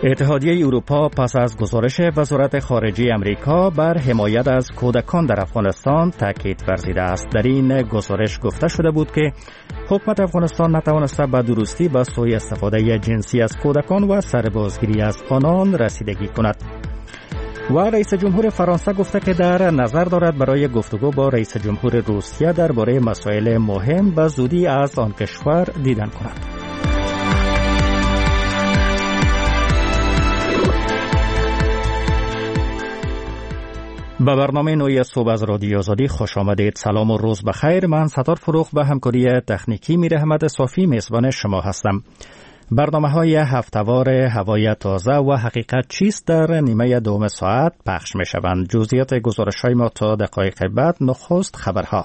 اتحادیه اروپا پس از گزارش وزارت خارجه امریکا بر حمایت از کودکان در افغانستان تاکید ورزیده است. در این گزارش گفته شده بود که حکومت افغانستان نتوانسته به درستی به سوء استفاده جنسی از کودکان و سربازگیری از آنان رسیدگی کند. و رئیس جمهور فرانسه گفته که در نظر دارد برای گفتگو با رئیس جمهور روسیه درباره مسائل مهم به زودی از آن کشور دیدن کند. به برنامه نوی صبح از رادیو آزادی خوش آمدید. سلام و روز بخیر. من ستار فروخ به همکاری تکنیکی میر احمد صافی میزبان شما هستم. برنامه‌های هفته‌وار هوای تازه و حقیقت چیست در نیمه دوم ساعت پخش می‌شوند. جزئیات گزارش‌های ما تا دقایق بعد. نخست خبرها.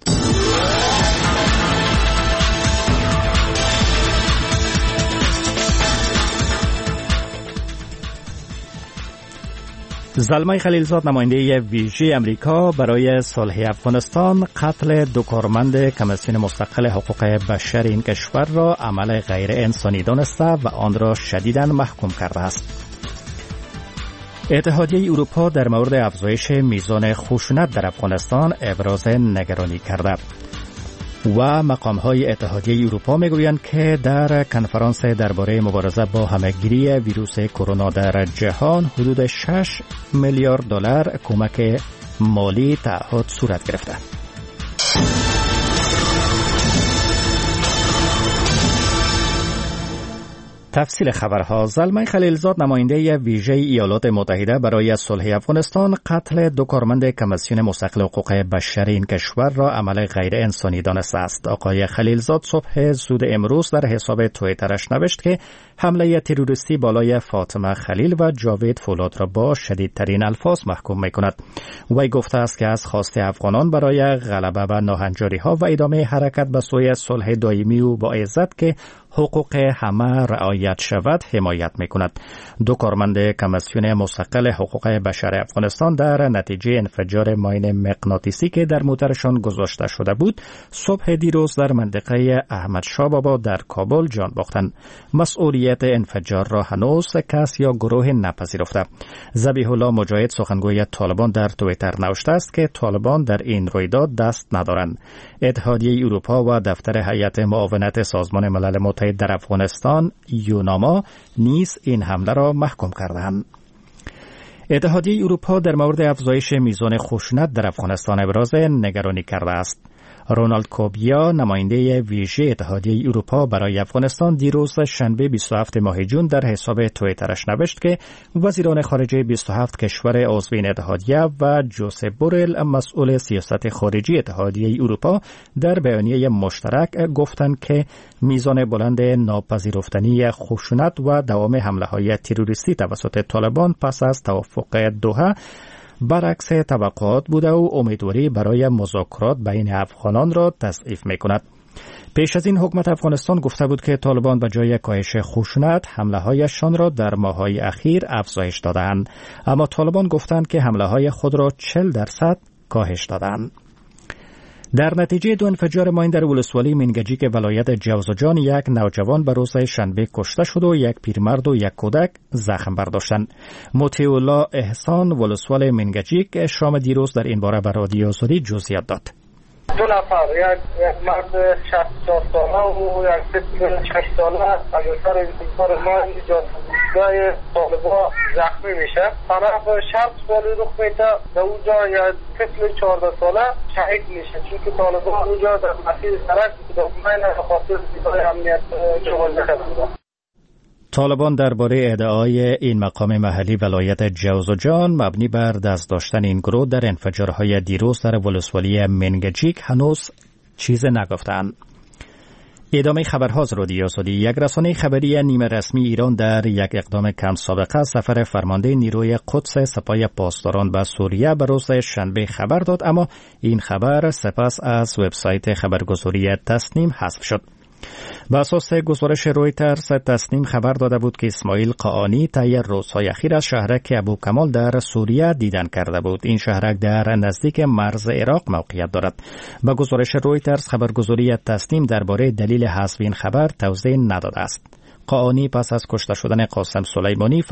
زلمه خلیلزاد نماینده ویژه امریکا برای صلح افغانستان قتل دو کارمند کمیسیون مستقل حقوق بشر این کشور را عمل غیر انسانی دانسته و آن را شدیداً محکوم کرده است. اتحادیه اروپا در مورد افزایش میزان خشونت در افغانستان ابراز نگرانی کرده و مقام‌های اتحادیه اروپا میگویند که در کنفرانس درباره مبارزه با همه‌گیری ویروس کرونا در جهان حدود 6 میلیارد دلار کمک مالی تعهد صورت گرفته. تفصیل خبرها. زلمه خلیلزاد نماینده ویژه ایالات متحده برای صلح افغانستان قتل دو کارمند کمیسیون مستقل حقوق بشر این کشور را عمل غیر انسانی دانسته است. آقای خلیلزاد صبح زود امروز در حساب توییترش نوشت که حمله تروریستی بالای فاطمه خلیل و جاوید فولاد را با شدیدترین الفاظ محکوم می‌کند. وی گفته است که از خواست افغانان برای غلبه بر ناهنجاری‌ها و ادامه حرکت به سوی صلح دائمی و با عزت که حقوق همه رعایت شود حمایت می‌کند. دو کارمند کمیسیون مستقل حقوق بشر افغانستان در نتیجه انفجار ماین مغناطیسی که در موترشان گذاشته شده بود صبح دیروز در منطقه احمد شاه بابا در کابل جان باختند. مسئولیت انفجار را هنوز کس یا گروه نپذیرفته. ذبیح الله مجاهد سخنگوی طالبان در توییتر نوشته است که طالبان در این رویداد دست ندارند. اتحادیه اروپا و دفتر هیئت معاونت سازمان ملل متحد در افغانستان یوناما نیز این حمله را محکوم کردند. اتحادیه اروپا در مورد افزایش میزان خشونت در افغانستان ابراز نگرانی کرده است. رونالد کوبیا نماینده ویژه اتحادیه اروپا برای افغانستان دیروز شنبه 27 ماه جون در حساب توییترش نوشت که وزیران خارجه 27 کشور عضو این اتحادیه و جوزپ بورل مسئول سیاست خارجی اتحادیه اروپا در بیانیه مشترک گفتند که میزان بلند ناپذیرفتنی خشونت و دوام حمله‌های تروریستی توسط طالبان پس از توافق دوحه برعکس توقعات بوده و امیدواری برای مذاکرات بین افغانان را تضعیف می‌کند. پیش از این حکومت افغانستان گفته بود که طالبان به جای کاهش خشونت حمله‌هایشان را در ماه‌های اخیر افزایش دادند، اما طالبان گفتند که حمله‌های خود را 40% کاهش دادند. در نتیجه دو انفجار ماین در ولسوالی منگجیک ولایت جوزجان یک نوجوان به روز شنبه کشته شد و یک پیرمرد و یک کودک زخم برداشتند. مطیع الله احسان ولسوال منگجیک شام دیروز در این باره به رادیو آزادی جزئیات داد. دو نفر، یک مرد 64 ساله و یک طفل 6 ساله از اثر انفجار ماین جای طالبان زخمی میشه. طرف شب سوالی رخ میده، در اونجا یک طفل 14 ساله شهید میشه چون طالبان اونجا در مسیر سرک ماین به خاطر دیدار امنیت جوازه کرده. طالبان درباره ادعای این مقام محلی ولایت جوزجان مبنی بر دست داشتن این گروه در انفجارهای دیروز در ولسوالی منگجیک هنوز چیز نگفتند. ادامه خبرها از رادیو آزادی. یک رسانه خبری نیمه رسمی ایران در یک اقدام کم سابقه سفر فرمانده نیروی قدس سپاه پاسداران به سوریه به روز شنبه خبر داد، اما این خبر سپس از وبسایت خبرگزاری تصنیم حذف شد. بر اساس گزارش رویترز، تصنیم خبر داده بود که اسماعیل قاآنی طی روزهای اخیر از شهرک ابوکمال در سوریه دیدن کرده بود. این شهرک در نزدیک مرز عراق موقعیت دارد. با گزارش رویترز، خبرگزاری تصنیم درباره دلیل حذف این خبر توضیح نداده است. قاآنی پس از کشته شدن قاسم سلیمانی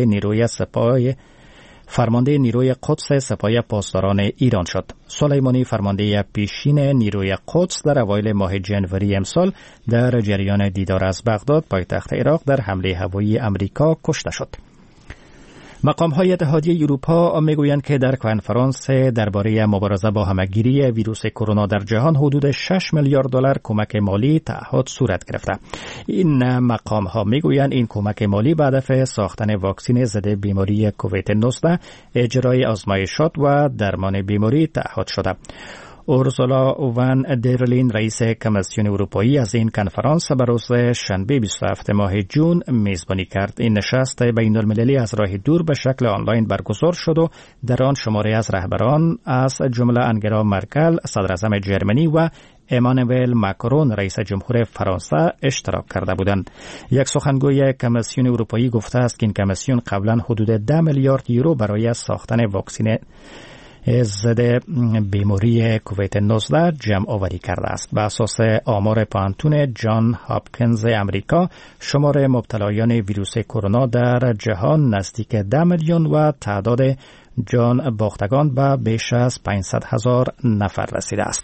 فرمانده نیروی قدس سپاه پاسداران ایران شد. سلیمانی فرمانده پیشین نیروی قدس در اوایل ماه جنوری امسال در جریان دیدار از بغداد پایتخت عراق در حمله هوایی امریکا کشته شد. مقام‌های اتحادیه اروپا میگویند که در کنفرانس درباره مبارزه با همه‌گیری ویروس کرونا در جهان حدود 6 میلیارد دلار کمک مالی تعهد صورت گرفته. این مقام‌ها میگویند این کمک مالی به هدف ساختن واکسن ضد بیماری کووید 19، اجرای آزمایشات و درمان بیماری تعهد شده. اورسولا وان درلین رئیس کمیسیون اروپایی از این کنفرانس به روز شنبه 27 ماه جون میزبانی کرد. این نشست بین المللی از راه دور به شکل آنلاین برگزار شد و در آن شماری از رهبران از جمله انگلا مرکل صدراعظم جرمنی و امانوئل ماکرون رئیس جمهور فرانسه اشتراک کرده بودند. یک سخنگوی کمیسیون اروپایی گفته است که این کمیسیون قبلا حدود 10 میلیارد یورو برای ساختن واکسن ضد بیماری کووید 19 جمع آوری کرده است. به اساس آمار پانتون جان هاپکینز امریکا، شمار مبتلایان ویروس کرونا در جهان نزدیک 10 میلیون و تعداد جان باختگان به بیش از 500,000 نفر رسیده است.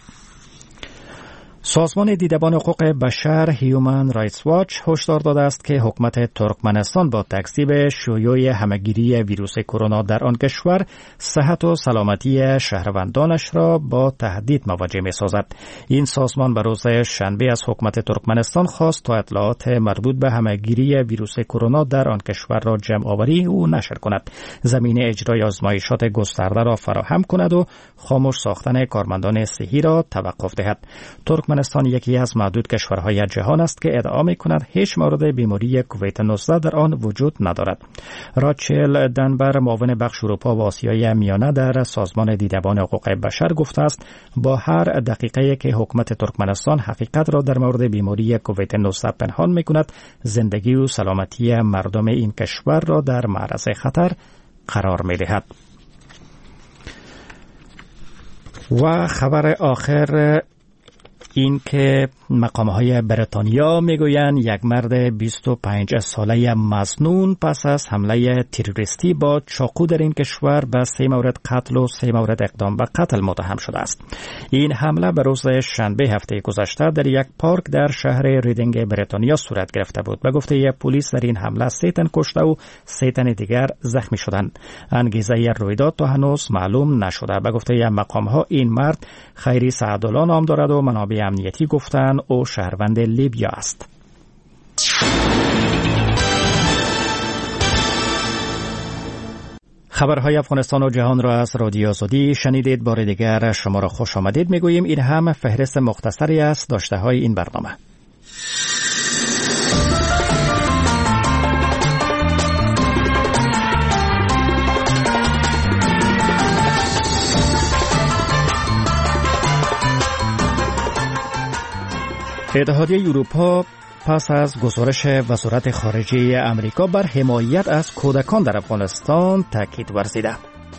سازمان دیدبان حقوق بشر هیومن رایتس واچ هشدار داده است که حکومت ترکمنستان با تکذیب شیوع همه‌گیری ویروس کرونا در آن کشور صحت و سلامتی شهروندانش را با تهدید مواجه می‌سازد. این سازمان به روز شنبه از حکومت ترکمنستان خواست تا اطلاعات مربوط به همه‌گیری ویروس کرونا در آن کشور را جمع آوری و نشر کند، زمینه اجرای آزمایشات گسترده را فراهم کند و خاموش ساختن کارمندان صحی را توقف دهد. ترکمنستان یکی از معدود کشورهای جهان است که ادعا می‌کند هیچ مورد بیماری کووید 19 در آن وجود ندارد. راچل دنبر معاون بخش اروپا و آسیای میانه در سازمان دیدبان حقوق بشر گفته است با هر دقیقه‌ای که حکومت ترکمنستان حقیقت را در مورد بیماری کووید 19 پنهان می‌کند، زندگی و سلامتی مردم این کشور را در معرض خطر قرار می‌دهد. و خبر آخر این که مقام‌های بریتانیا میگویند یک مرد 25 ساله مظنون پس از حمله تروریستی با چاقو در این کشور به 3 مورد قتل و 3 مورد اقدام به قتل متهم شده است. این حمله به روز شنبه هفته گذشته در یک پارک در شهر ریدینگ بریتانیا صورت گرفته بود. به گفته پلیس در این حمله 3 تن کشته و 3 تن دیگر زخمی شدند. انگیزه رویداد تا هنوز معلوم نشده. به گفته مقام‌ها این مرد خیری سعدالله نام دارد و منابع امنیتی گفتند او شهروند لیبیا است. خبرهای افغانستان و جهان را از رادیو آزادی شنیدید. بار دیگر شما را خوش آمدید میگوییم. این هم فهرست مختصری است داشته های این برنامه. اتحادیه اروپا پس از گزارش وزارت خارجه امریکا بر حمایت از کودکان در افغانستان تاکید ورزیده.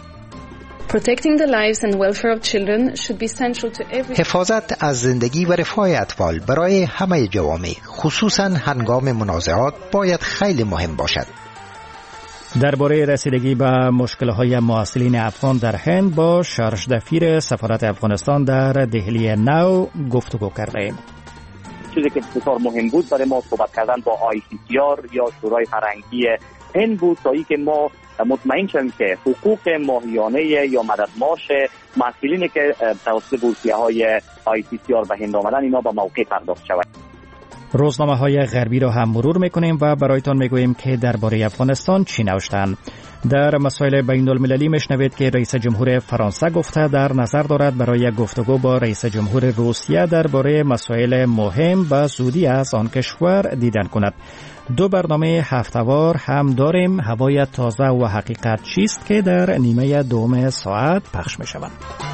حفاظت از زندگی و رفاه اطفال برای همه جوامع، خصوصا هنگام منازعات، باید خیلی مهم باشد. درباره رسیدگی به مشکل‌های معسولین افغان در هند با شارژ دفیر سفارت افغانستان در دهلی نو گفتگو کردیم. چیزی که بسیار مهم بود برای ما صحبت کردن با ICCR یا شورای فرهنگی هند بود تا اینکه ما مطمئن شویم که حقوق ماهیانه یا مدد معاش مسئولینی که توسط بورسیه‌های ICCR به هند آمدن اینا با موقع پرداخت شود. روزنامه‌های غربی را هم مرور می‌کنیم و برایتان می‌گوییم که درباره افغانستان چی نوشتند. در مسائل بین‌المللی میشنوید که رئیس جمهور فرانسه گفته در نظر دارد برای گفتگو با رئیس جمهور روسیه درباره مسائل مهم به زودی از آن کشور دیدن کند. 2 برنامه هفته‌وار هم داریم. هوای تازه و حقیقت چیست که در نیمه دوم ساعت پخش می‌شوند.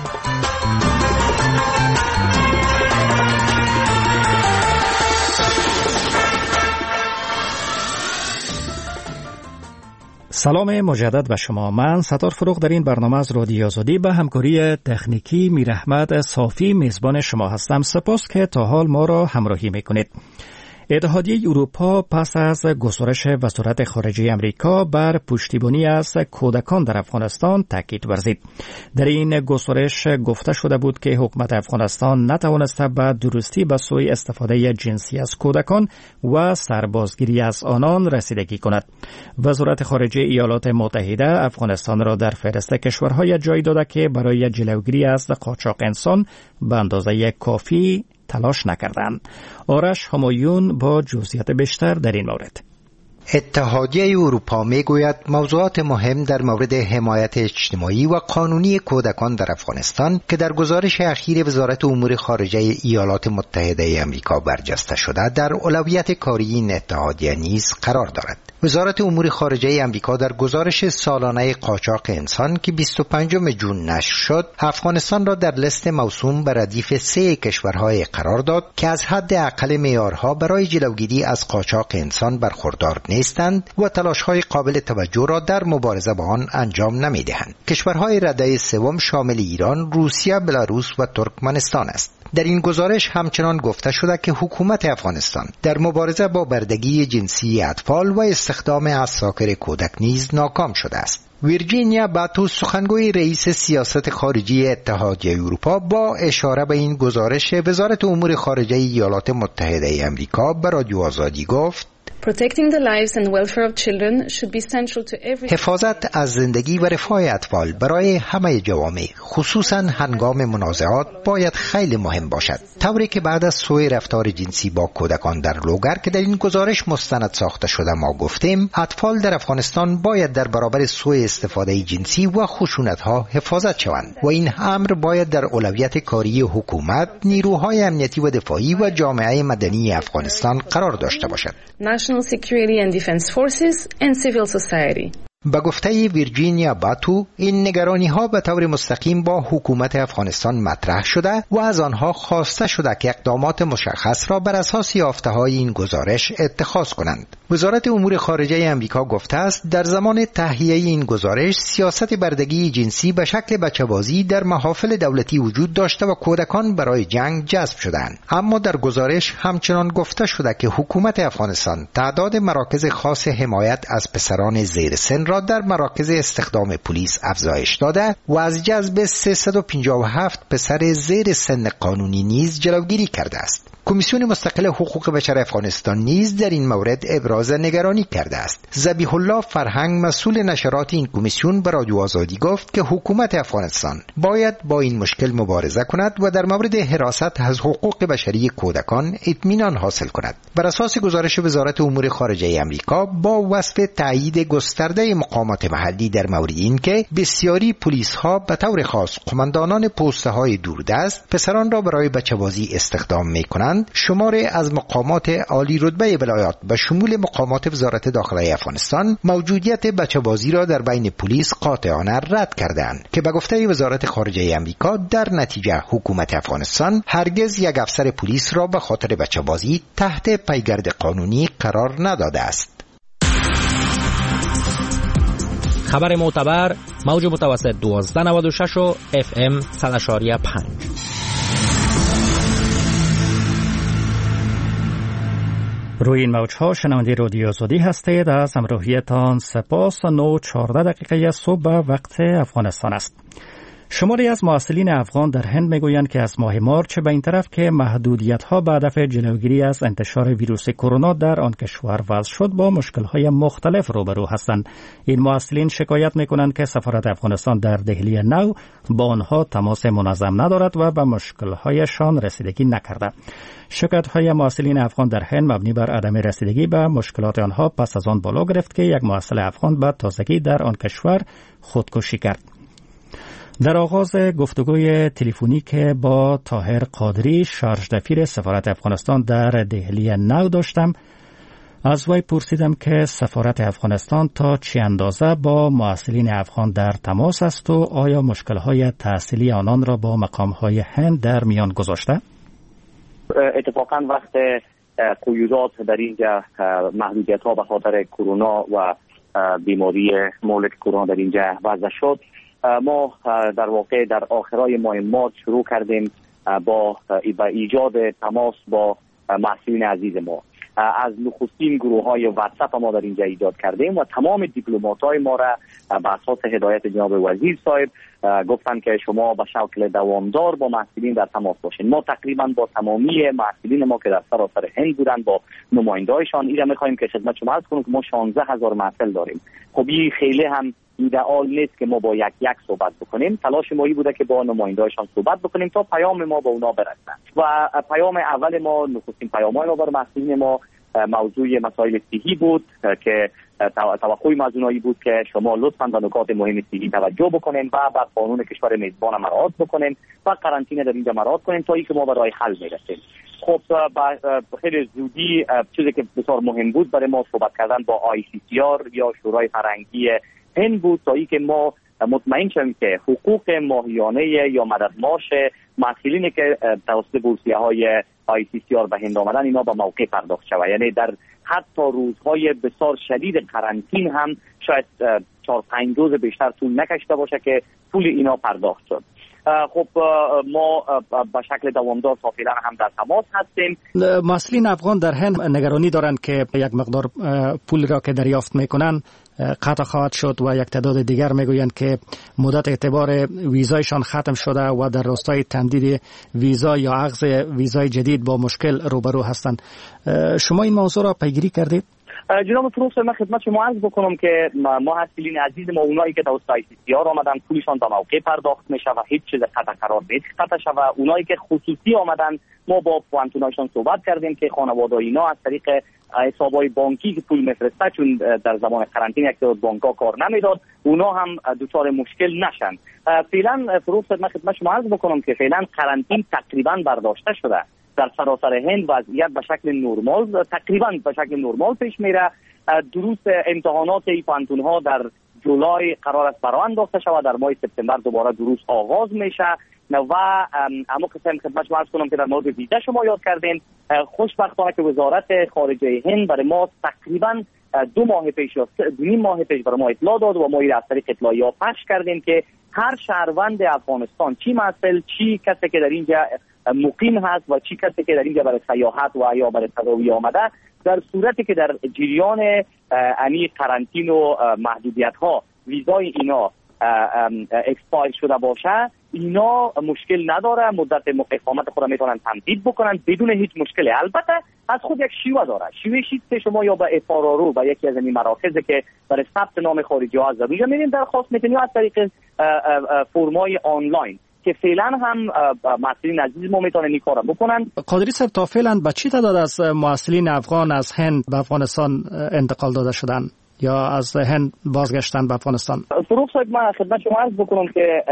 سلام مجدد به شما. من ستار فروغ در این برنامه از رادیو آزادی به همکاری تکنیکی میراحمد صافی میزبان شما هستم. سپاس که تا حال ما را همراهی میکنید. اتحادیه اروپا پس از گزارش وزارت خارجه امریکا بر پشتیبانی از کودکان در افغانستان تاکید ورزید. در این گزارش گفته شده بود که حکومت افغانستان نتوانسته به درستی به سوء استفاده جنسی از کودکان و سربازگیری از آنان رسیدگی کند. وزارت خارجه ایالات متحده افغانستان را در فهرست کشورهای جای داده که برای جلوگیری از قاچاق انسان به اندازه کافی تلاش نکردند. آرش همایون با جزئیات بیشتر در این مورد. اتحادیه اروپا میگوید موضوعات مهم در مورد حمایت اجتماعی و قانونی کودکان در افغانستان که در گزارش اخیر وزارت امور خارجه ایالات متحده آمریکا برجسته شده در اولویت کاری این اتحادیه نیز قرار دارد. وزارت امور خارجه آمریکا در گزارش سالانه قاچاق انسان که 25 جون نشر شد، افغانستان را در لیست موسوم به ردیف 3 کشورهای قرار داد که از حد اقل معیارها برای جلوگیری از قاچاق انسان برخوردار نیستند و تلاش‌های قابل توجه را در مبارزه با آن انجام نمی‌دهند. کشورهای رده سوم شامل ایران، روسیه، بلاروس و ترکمنستان است. در این گزارش همچنان گفته شده که حکومت افغانستان در مبارزه با بردگی جنسی اطفال و استخدام عساکر کودک نیز ناکام شده است. ویرجینیا باتو، سخنگوی رئیس سیاست خارجی اتحادیه اروپا، با اشاره به این گزارش وزارت امور خارجه ایالات متحده آمریکا به رادیو آزادی گفت: حفاظت از زندگی و رفاه اطفال برای همه جوامع، خصوصا هنگام منازعات، باید خیلی مهم باشد. طوری که بعد از سوء رفتار جنسی با کودکان در لوگر که در این گزارش مستند ساخته شده ما گفتیم، اطفال در افغانستان باید در برابر سوء استفاده جنسی و خشونت‌ها حفاظت شوند و این امر باید در اولویت کاری حکومت، نیروهای امنیتی و دفاعی و جامعه مدنی افغانستان قرار داشته باشد. National Security and Defense Forces and civil society. با گفته ویرجینیا باتو، این نگرانی‌ها به طور مستقیم با حکومت افغانستان مطرح شده و از آنها خواسته شده که اقدامات مشخص را بر اساس یافته‌های این گزارش اتخاذ کنند. وزارت امور خارجه آمریکا گفته است در زمان تهیه این گزارش سیاست بردگی جنسی به شکل بچه‌بازی در محافل دولتی وجود داشته و کودکان برای جنگ جذب شدند. اما در گزارش همچنان گفته شده که حکومت افغانستان تعداد مراکز خاص حمایت از پسران زیر سن را در مراکز استخدام پلیس افزایش داده و از جذب 357 پسر زیر سن قانونی نیز جلوگیری کرده است. کمیسیون مستقل حقوق بشر افغانستان نیز در این مورد ابراز نگرانی کرده است. ذبیح الله فرهنگ، مسئول نشرات این کمیسیون، به رادیو آزادی گفت که حکومت افغانستان باید با این مشکل مبارزه کند و در مورد حراست از حقوق بشری کودکان اطمینان حاصل کند. بر اساس گزارش وزارت امور خارجه آمریکا با وصف تایید گسترده مقامات محلی در مورد این که بسیاری پلیس ها به طور خاص قماندانان پسته های دوردست پسران را برای بچه‌بازی استخدام می‌کنند، شماری از مقامات عالی رتبه ولایات به شمول مقامات وزارت داخلی افغانستان موجودیت بچه‌بازی را در بین پلیس قاطعانه رد کردند که به گفته وزارت خارجه آمریکا در نتیجه حکومت افغانستان هرگز یک افسر پلیس را به خاطر بچه‌بازی تحت پیگرد قانونی قرار نداده است. خبر معتبر، موج متوسط 1296 و FM 100.5. روی این موج‌ها شنونده رادیو آزادی هستید. از همراهیتان سپاس. 9:14 صبح وقت افغانستان است. شماری از مسئولین افغان در هند میگویند که از ماه مارچ به این طرف که محدودیت‌ها به هدف جلوگیری از انتشار ویروس کرونا در آن کشور وضع شد با مشکل‌های مختلف روبرو هستند. این مسئولین شکایت می‌کنند که سفارت افغانستان در دهلی نو با آنها تماس منظم ندارد و به مشکل‌هایشان رسیدگی نکرده. شکایت‌های مسئولین افغان در هند مبنی بر عدم رسیدگی به مشکلات آنها پس از آن بالا گرفت که یک مسئول افغان به تازگی در آن کشور خودکشی کرد. در آغاز گفتگوی تلفنی که با طاهر قادری، شارژ دفیر سفارت افغانستان در دهلی نو داشتم، از وی پرسیدم که سفارت افغانستان تا چه اندازه با مسئولین افغان در تماس است و آیا مشکل‌های تحصیلی آنان را با مقام‌های هند در میان گذاشته؟ اتفاقاً وقت قیودات در اینجا محدودیت‌ها به خاطر کرونا و بیماری مولد کرونا در اینجا وضع شد، ما در واقع در آخرای ماه مارچ شروع کردیم با ایجاد تماس با مسئولین عزیز ما. از نخستین گروه‌های واتساپ ما در اینجا ایجاد کردیم و تمام دیپلمات‌های ما را به اساس هدایت جناب وزیر صاحب گفتن که شما به شکل دوامدار با محصلین در تماس باشین. ما تقریبا با تمامی محصلین ما که در سراسر هند بودن با نماینده‌هایشان اینا می‌خوایم که خدمت شما عرض کنم که ما 16000 محصل داریم. خب این خیلی هم ایدئال نیست که ما با یک صحبت بکنیم. تلاش ما بوده که با نماینده‌هایشان صحبت بکنیم تا پیام ما به اونا برسه. و پیام اول ما، نخستین پیام‌های ما برای محصلین ما موضوع مسائل صحی بود که توقعی ما از اونایی بود که شما لطفاً به نکات مهم صحی توجه بکنین و به قانون کشور میزبان مراعات بکنین و قرنطینه در اینجا مراعات کنین تا اینکه ما به راه حل میرسیم. خب خیلی زودی چیزی که بسیار مهم بود برای ما صحبت کردن با ICCR یا شورای فرهنگی هند بود تا اینکه ما مطمئن شویم که حقوق ماهیانه یا مدد معاش محصلینی که توسط بورسیه‌های ICCR به هند آمدن اینا به موقع پرداخت شود. یعنی در حتی روزهای بسیار شدید قرنطین هم شاید 4-5 روز بیشتر طول نکشیده باشه که پول اینا پرداخت شد. خب ما به شکل دوامدار تا فعلا هم در تماس هستیم. محصلین افغان در هند نگرانی دارند که یک مقدار پول را که دریافت میکنن قطع خواهد شد و یک تعداد دیگر میگویند که مدت اعتبار ویزایشان ختم شده و در راستای تمدید ویزا یا اخذ ویزای جدید با مشکل روبرو هستند. شما این موضوع را پیگیری کردید؟ جناب فروخ، من خدمت شما عرض بکنم که محصلین عزیز ما اونایی که توسط ICCR آمدن پولشان به موقع پرداخت میشه و هیچ چیز قطع قرار نیست قطع شود. اونایی که خصوصی آمدن ما با پوانتونایشان صحبت کردیم که خانواده اینا از طریق حسابای بانکی که پول میفرسته، چون در زمان قرنطینه یک تعداد بانک‌ها کار نمیداد، اونا هم دچار مشکل نشن. فعلا فروخ، من خدمت شما عرض بکنم که فعلا قرنطینه تقریبا برداشته شده در سراسر هند. وضعیت به شکل نرمال، تقریبا به شکل نرمال پیش میره. درست امتحانات پانتون ها در جولای قرار است برآ انداخته شود، در ماه سپتامبر دوباره درست آغاز میشه و اما قسم خدمت شما عرض کنم که در مورد ویزا شما یاد کردین، خوشبختانه که وزارت خارجه هند برای ما تقریبا 2 ماه پیش یا 2.5 ماه پیش برای ما اطلاع داد و ما این از طریق اطلاعیه پخش کردیم که هر شهروند افغانستان، چی محصل، چی کسی که در اینجا مقیم هست و چی کسی که در اینجا برای سیاحت و یا برای تداوی آمده، در صورتی که در جریان قرنطینه و محدودیت ها ویزای اینا اکسپایر شده باشه، اینا مشکل نداره، مدت اقامت خود میتونن تمدید بکنن بدون هیچ مشکلی. البته از خود یک شیوه داره. شیوه که شما یا به افارارو و یکی از این مراکزی که برای ثبت نام خارجی ها از روی میرین درخواست میتونید از طریق فرمای آنلاین که فعلا هم محصلین عزیز ما میتونن این کارو بکنن. قادری صاحب، تا فعلا به چی تعداد از محصلین افغان از هند به افغانستان انتقال داده شدن یا از هند بازگشتن به افغانستان؟ فروخ صاحب، من خدمت شما عرض بکنم که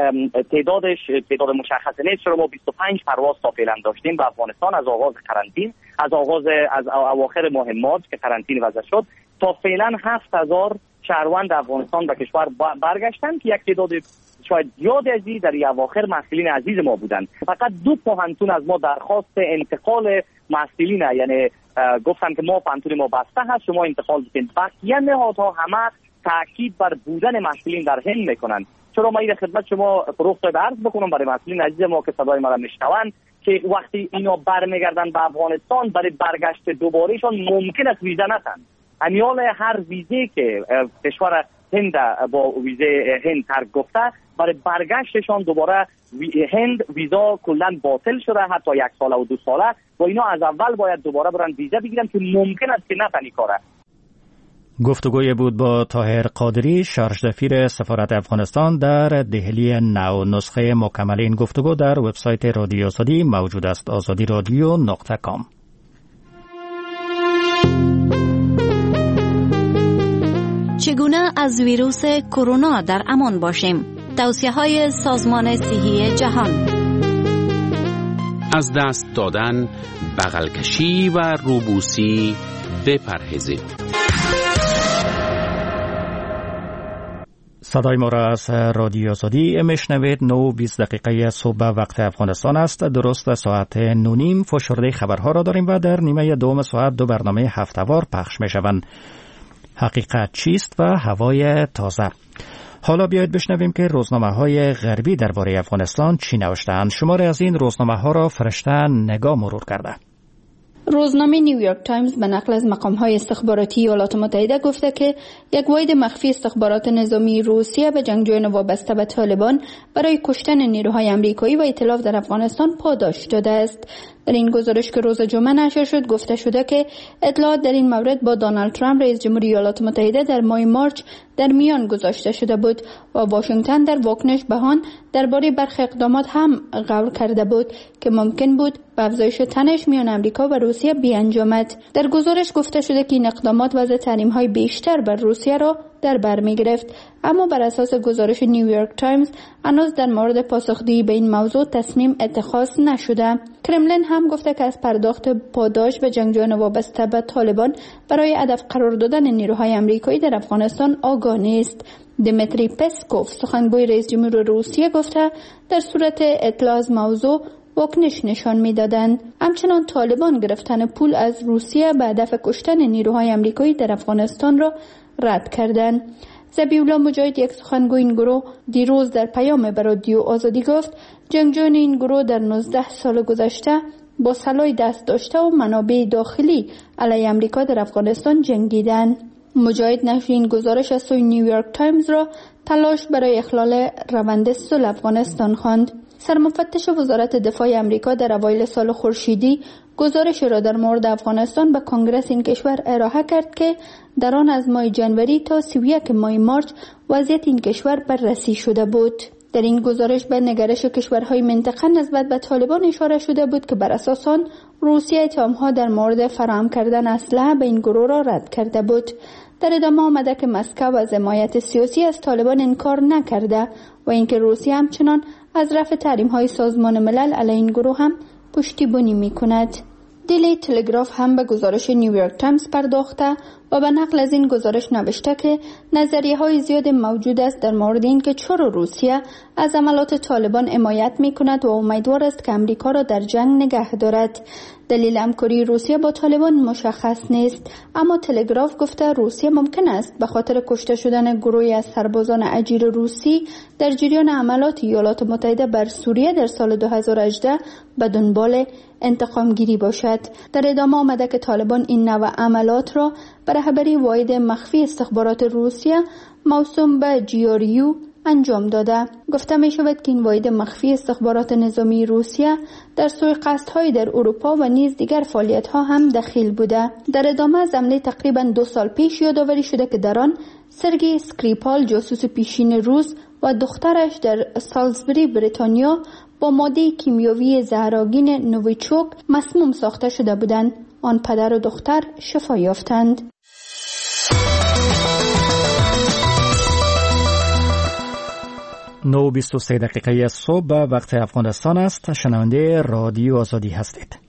تعداد مشخص نیست، چرا ما 25 پرواز تا فعلا داشتیم به افغانستان از آغاز قرنطینه، از اواخر ماه مارس که قرنطینه وضع شد تا فعلا 7000 شهروند افغانستان به کشور برگشتن که یک تعداد شاید زیاد ازی در اواخر محصلین عزیز ما بودن. فقط 2 پوهنتون از ما درخواست انتقال محصلین، یعنی گفتن که ما پوهنتون ما بسته هست، شما انتقال بدین. بقیه نهادها همه تاکید بر بودن محصلین در هند میکنن. چرا ما این خدمت شما فروخت عرض بکنم برای محصلین عزیز ما که صدای ما را میشنون که وقتی اینا برمیگردن به افغانستان برای برگشت دوبارهشان ممکن است ویزا نتن. امیال هر ویزه که کشور هند با ویزه هند ترک گفته، برای برگشتشان دوباره هند ویزا کلا باطل شده، حتی 1 ساله و 2 ساله، و اینا از اول باید دوباره برن ویزا بگیرن که ممکن است که نتنی کاره. گفتگوی بود با طاهر قادری، شارژ سفیر سفارت افغانستان در دهلی نو. نسخه مکمل این گفتگو در وبسایت رادیو آزادی موجود است، azadiradyo.com. چگونه از ویروس کرونا در امان باشیم؟ توصیه‌های سازمان صحی جهان: از دست دادن، بغل کشی و روبوسی بپرهیزید. صدای ما را از رادیو آزادی میشنوید. 9:20 صبح وقت افغانستان است. درست ساعت 9:30 فشرده خبرها را داریم و در نیمه دوم ساعت 2 برنامه هفته‌وار پخش میشوند. حقیقت چیست و هوای تازه. حالا بیایید بشنویم که روزنامه‌های غربی درباره افغانستان چی نوشته‌اند. شماری از این روزنامه‌ها را فرشته نگاه مرور کرده. روزنامه نیویورک تایمز به نقل از مقام‌های استخباراتی ایالات متحده گفته که یک واحد مخفی استخبارات نظامی روسیه به جنگجویان وابسته به طالبان برای کشتن نیروهای آمریکایی و ائتلاف در افغانستان پاداش داده است. در این گزارش که روز جمعه نشر شد گفته شده که اطلاعات در این مورد با دونالد ترامپ رئیس جمهوری ایالات متحده در ماه مارچ در میان گذاشته شده بود و واشنگتن در واکنش به آن درباره برخی اقدامات هم قول کرده بود که ممکن بود به افزایش تنش میان آمریکا و روسیه بیانجامد. در گزارش گفته شده که این اقدامات وضع تحریم‌های بیشتر بر روسیه را در بر می‌گرفت، اما بر اساس گزارش نیویورک تایمز هنوز در مورد پاسخگویی به این موضوع تصمیم اتخاذ نشده. کرملین هم گفته که از پرداخت پاداش به جنگجویان وابسته به طالبان برای هدف قرار دادن نیروهای آمریکایی در افغانستان آگاه نیست. دمیتری پسکوف سخنگوی رئیس جمهور روسیه گفته در صورت اطلاع از موضوع واکنش نشان می‌دادند. همچنان طالبان گرفتن پول از روسیه به هدف کشتن نیروهای آمریکایی در افغانستان را رد کردند. ذبیح‌الله مجاهد یک سخنگوی این گروه دیروز در پیام به رادیو آزادی گفت جنگجویان این گروه در 19 سال گذشته با سلاح دست داشته و منابع داخلی علیه آمریکا در افغانستان جنگیدند. مجاهد نشر این گزارش از سوی نیویورک تایمز را تلاش برای اخلال روند صلح افغانستان خواند. سرمفتش وزارت دفاع آمریکا در اوایل سال خورشیدی گزارش را در مورد افغانستان به کنگره این کشور ارائه کرد که در آن از ماه جنوری تا 31 ماه مارچ وضعیت این کشور بررسی شده بود. در این گزارش به نگرش کشورهای منطقه نسبت به طالبان اشاره شده بود که بر اساس آن روسیه اتهام‌ها در مورد فراهم کردن اسلحه به این گروه را رد کرده بود. در ادامه آمده که مسکو از حمایت سیاسی از طالبان انکار نکرده و اینکه روسیه همچنان از رفع تحریم‌های سازمان ملل علیه این گروه هم پشتیبانی می‌کند. دیلی تلگراف هم به گزارش نیویورک تایمز پرداخته و به نقل از این گزارش نوشته که نظریه‌های زیاد موجود است در مورد اینکه چرا روسیه از عملات طالبان حمایت می‌کند و امیدوار است که آمریکا را در جنگ نگه دارد. دلیل همکاری روسیه با طالبان مشخص نیست، اما تلگراف گفته روسیه ممکن است به خاطر کشته شدن گروهی از سربازان اجیر روسی در جریان عملات ایالات متحده بر سوریه در سال 2018 به دنبال انتقام گیری باشد. در ادامه آمده که طالبان این نوع عملات را به رهبری واحد مخفی استخبارات روسیه موسوم به GRU انجام داده. گفته می شود که این واحد مخفی استخبارات نظامی روسیه در سوءقصدهای در اروپا و نیز دیگر فعالیت‌ها هم دخیل بوده. در ادامه از حمله تقریباً 2 سال پیش یادآوری شده که در آن سرگئی اسکریپال جاسوس پیشین روس و دخترش در سالزبری بریتانیا با ماده کیمیایی زهرآگین نوویچوک مسموم ساخته شده بودند. آن پدر و دختر شفا یافتند. 9:23 دقیقه صبح وقت افغانستان است. شنونده رادیو آزادی هستید.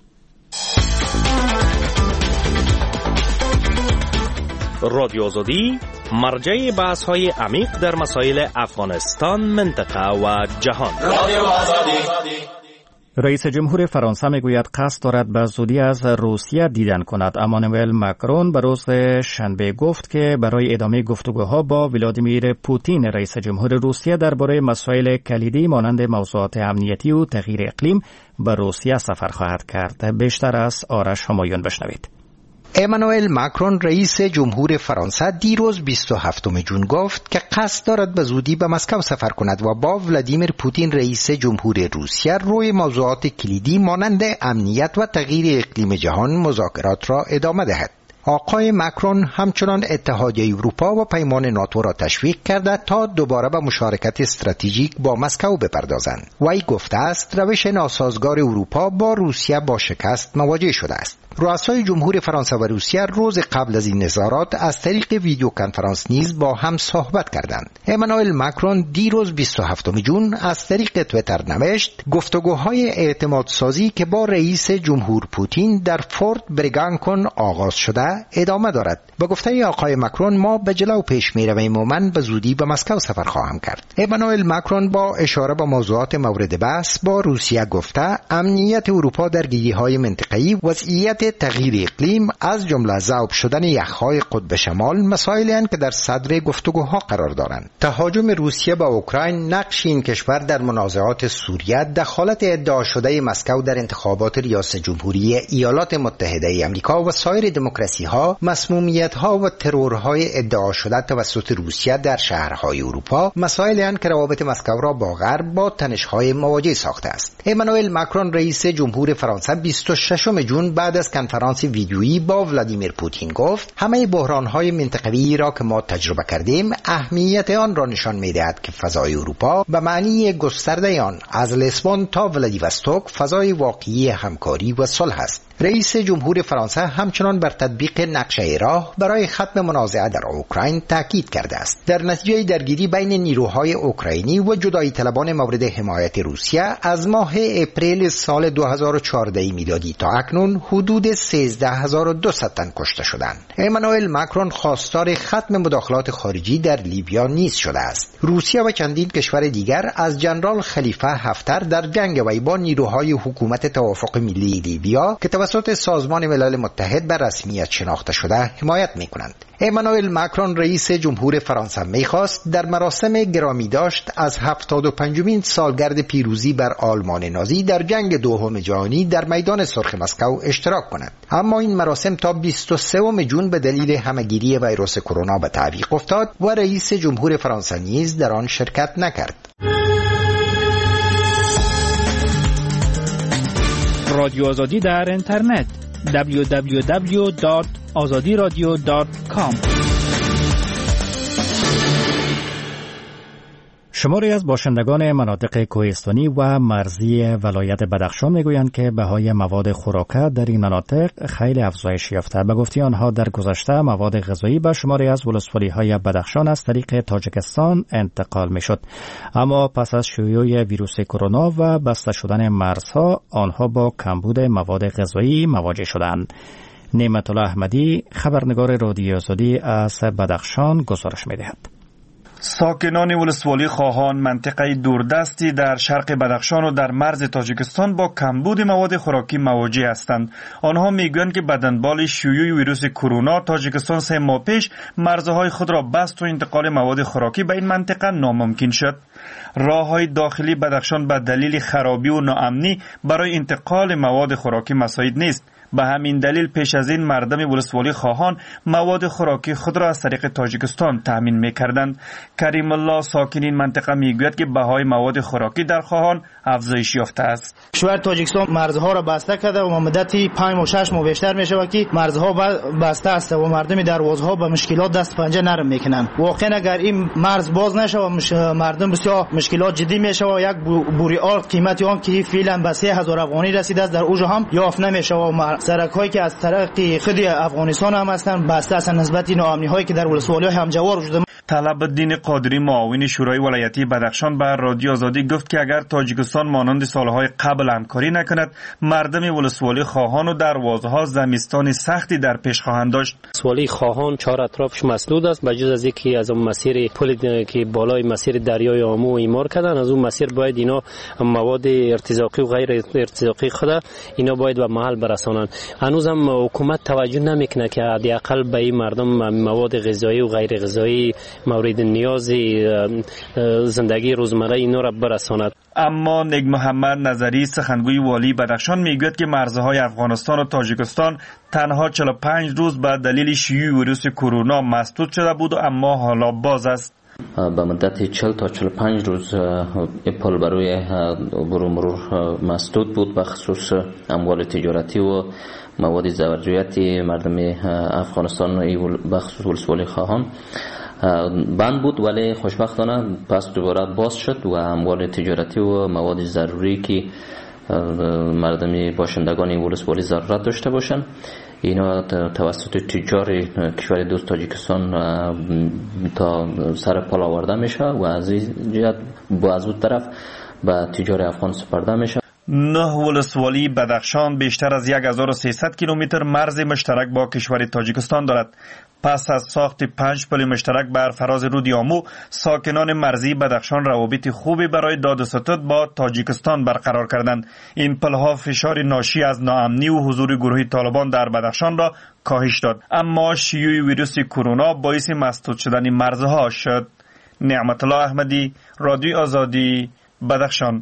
رادیو آزادی مرجع بحث‌های عمیق در مسائل افغانستان، منطقه و جهان. رادیو آزادی. رئیس جمهور فرانسه میگوید قصد دارد به زودی از روسیه دیدن کند. امانوئل ماکرون به روز شنبه گفت که برای ادامه گفتگوها با ولادیمیر پوتین رئیس جمهور روسیه درباره مسائل کلیدی مانند موضوعات امنیتی و تغییر اقلیم به روسیه سفر خواهد کرد. بیشتر از آرش همایون بشنوید. امانوئل ماکرون رئیس جمهور فرانسه دیروز 27 جون گفت که قصد دارد به زودی به مسکو سفر کند و با ولادیمیر پوتین رئیس جمهور روسیه روی موضوعات کلیدی مانند امنیت و تغییر اقلیم جهان مذاکرات را ادامه دهد. آقای ماکرون همچنان اتحادیه اروپا و پیمان ناتو را تشویق کرده تا دوباره به مشارکت استراتژیک با مسکو بپردازند. وی گفته است روش ناسازگار اروپا با روسیه با شکست مواجه شده است. رؤسای جمهور فرانسه و روسیه روز قبل از این نظارات از طریق ویدیو کنفرانس نیز با هم صحبت کردند. امانوئل ماکرون دیروز 27 جون از طریق توییتر نوشت گفتگوهای اعتمادسازی که با رئیس جمهور پوتین در فورت بریگانکون آغاز شده ادامه دارد. به گفته آقای ماکرون ما به جلو پیش می‌رویم و من به زودی به مسکو سفر خواهم کرد. امانوئل ماکرون با اشاره به موضوعات مورد بحث با روسیه گفته امنیت اروپا در گیری‌های منطقه‌ای، وضعیت تغییر اقلیم از جمله ذوب شدن یخ‌های قطب شمال مسائلی هستند که در صدر گفتگوها قرار دارند. تهاجم روسیه به اوکراین، نقش این کشور در منازعات سوریه، دخالت ادعا شده مسکو در انتخابات ریاست جمهوری ایالات متحده آمریکا و سایر دموکراسی‌ها، مسمومیت‌ها و ترورهای ادعا شده توسط روسیه در شهرهای اروپا مسائلی هستند که روابط مسکو را با غرب با تنش‌های مواجه ساخته است. امانوئل ماکرون رئیس جمهور فرانسه 26 جون بعد از کنفرانس ویدیویی با ولادیمیر پوتین گفت همه بحران‌های منطقه‌ای را که ما تجربه کردیم اهمیت آن را نشان می‌دهد که فضای اروپا به معنی گسترده آن از لیسبون تا ولادیوستوک فضای واقعی همکاری و صلح است. رئیس جمهور فرانسه همچنان بر تطبیق نقشه راه برای ختم منازعه در اوکراین تاکید کرده است. در نتیجه درگیری بین نیروهای اوکراینی و جدایی طلبان مورد حمایت روسیه از ماه اپریل سال 2014 میلادی تا اکنون حدود 13200 تن کشته شدند. امانوئل ماکرون خواستار ختم مداخلات خارجی در لیبیا نیز شده است. روسیه و چندین کشور دیگر از جنرال خلیفه حفتر در جنگ وی با نیروهای حکومت توافق ملی لیبیا که توسط سازمان ملل متحد به رسمیت شناخته شده حمایت می‌کنند. امانوئل ماکرون رئیس جمهور فرانسه می‌خواست در مراسم گرامی داشت از 75مین سالگرد پیروزی بر آلمان نازی در جنگ دوم جهانی در میدان سرخ مسکو اشتراک کند، اما این مراسم تا 23 جون به دلیل همهگیری ویروس کرونا به تعویق افتاد و رئیس جمهور فرانسه نیز در آن شرکت نکرد. رادیو آزادی در اینترنت www.azadiradio.com. شماری از باشندگان مناطق کوهستانی و مرزی ولایت بدخشان میگویند که بهای مواد خوراکه در این مناطق خیلی افزایش یافته. به گفته آنها در گذشته مواد غذایی به شماری از ولسوالی‌های بدخشان از طریق تاجیکستان انتقال میشد، اما پس از شیوع ویروس کرونا و بسته شدن مرزها آنها با کمبود مواد غذایی مواجه شدند. نعمت الله احمدی خبرنگار رادیو آزادی از بدخشان گزارش می‌دهد. ساکنان ولسوالی خواهان منطقه دوردستی در شرق بدخشان و در مرز تاجیکستان با کمبود مواد خوراکی مواجه هستند. آنها میگویند که به دنبال شیوع ویروس کرونا تاجیکستان 3 ماه پیش مرزهای خود را بست و انتقال مواد خوراکی به این منطقه ناممکن شد. راههای داخلی بدخشان به دلیل خرابی و ناامنی برای انتقال مواد خوراکی مساعد نیست. به همین دلیل پیش از این مردم ولسوالی خواهان مواد خوراکی خود را از طریق تاجیکستان تامین می‌کردند. کریم الله ساکن این منطقه میگوید که بهای مواد خوراکی در خواهان افزایش یافته است. کشور تاجیکستان مرزها را بسته کرده و مدتی 5 و 6 ماه بیشتر میشود که مرزها بسته است و مردم دروازها به مشکلات دست پنجه نرم میکنند. واقعا اگر این مرز باز نشه مردم بسیار مشکلات جدی میشه و یک بوری آرد قیمتی آن که فعلا به 3000 افغانی رسیده است در اوج هم یافت نمیشه و سرک‌هایی که از طرف خود افغانستان هم هستند بسته است نسبت ناامنی‌هایی که در ولسوالی‌های همجوار وجود دارد. طلب الدین قادری معاون شورای ولایتی بدخشان به رادیو آزادی گفت که اگر تاجیکستان مانند سالهای قبل همکاری نکند مردم ولسوالی خواهان و دروازه‌ها زمستان سختی در پیش خواهند داشت. ولسوالی خواهان چهار اطرافش مسدود است، بجز از اینکه از اون مسیر پل که بالای مسیر دریای آمو ایمار کردن از اون مسیر باید اینا مواد ارتزاقی و غیر ارتزاقی خود اینا باید به محل برسانند. هنوزم حکومت توجه نمیکنه که حداقل به این مردم مواد غذایی و غیر غذایی مورد نیاز زندگی روزمره اینا را برساند. اما نگ محمد نظری سخنگوی والی بدخشان میگوید که مرزهای افغانستان و تاجیکستان تنها 45 روز به دلیل شیوع ویروس کرونا مسدود شده بود و اما حالا باز است. به مدت 40 تا 45 روز پل برای عبور و مرور مسدود بود، به خصوص اموال تجارتی و مواد زورجویتی مردم افغانستان به خصوص ولسوالی خواهان بند بود، ولی خوشبختانه پس دوباره باز شد و اموال تجارتی و مواد ضروری که مردم باشندگان ولسوالی ضرورت داشته باشند اینا توسط تجار کشور دوست تاجیکستان تا سر پل آورده میشه و از این جهت با از اون طرف به تجار افغان سپرده میشه. 9 ولسوالی بدخشان بیشتر از 1300 کیلومتر مرز مشترک با کشور تاجیکستان دارد. پس از ساخت 5 پل مشترک بر فراز رود آمو، ساکنان مرزی بدخشان روابط خوبی برای داد و ستد با تاجیکستان برقرار کردند. این پلها فشار ناشی از ناامنی و حضور گروه طالبان در بدخشان را کاهش داد، اما شیوع ویروس کرونا باعث مسدود شدن مرزها شد. نعمت الله احمدی، رادیو آزادی، بدخشان.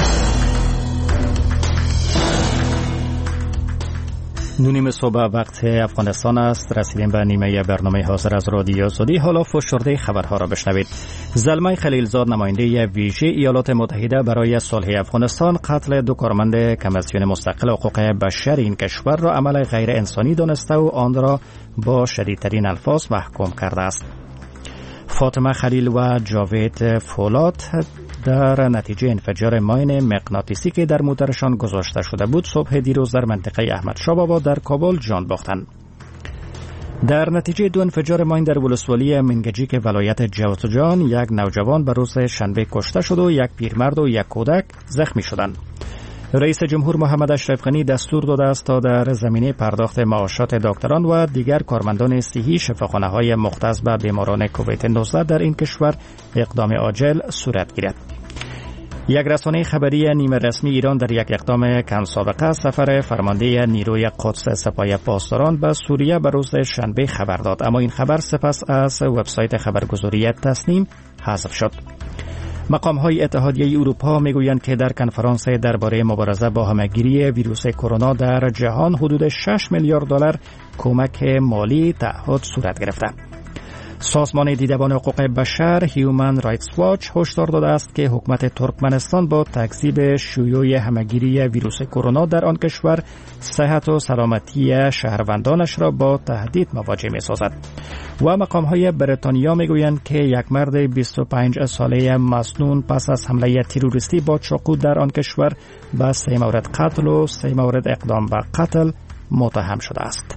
نونیم صبح وقت افغانستان است. رسیدیم به نیمه برنامه حاضر از رادیو آزادی. حالا فشرده خبرها را بشنوید. زلمه خلیلزاد نماینده ویژه ایالات متحده برای صلح افغانستان قتل 2 کارمند کمیسیون مستقل حقوق بشر این کشور را عمل غیر انسانی دانسته و آن را با شدیدترین الفاظ محکوم کرده است. فاطمه خلیل و جاوید فولاد در نتیجه انفجار ماین مغناطیسی که در موترشان گذاشته شده بود صبح دیروز در منطقه احمد شاه بابا در کابل جان باختند. در نتیجه 2 انفجار ماین در ولسوالی منگجیک ولایت جوزجان 1 نوجوان به روز شنبه کشته شد و 1 پیرمرد و 1 کودک زخمی شدند. رئیس جمهور محمد اشرف غنی دستور داده است تا در زمینه پرداخت معاشات دکتران و دیگر کارمندان صحی شفاخانه‌های مختص به بیماران کووید 19 در این کشور اقدام عاجل صورت گیرد. یک رسانه خبری نیمه رسمی ایران در یک اقدام کم سابقه سفر فرمانده نیروی قدس سپاه پاسداران به سوریه به روز شنبه خبر داد، اما این خبر سپس از وبسایت خبرگزاری تسنیم حذف شد. مقام‌های اتحادیه اروپا میگویند که در کنفرانس درباره مبارزه با همه‌گیری ویروس کرونا در جهان حدود 6 میلیارد دلار کمک مالی تعهد صورت گرفته. سازمان دیدبان حقوق بشر هیومن رایتس واچ هشدار داده است که حکومت ترکمنستان با تکذیب شیوع همه‌گیری ویروس کرونا در آن کشور صحت و سلامتی شهروندانش را با تهدید مواجه می‌سازد. و مقام‌های بریتانیا می‌گویند که یک مرد 25 ساله مسنون پس از حمله تروریستی با چاقو در آن کشور به 3 مورد قتل و 3 مورد اقدام به قتل متهم شده است.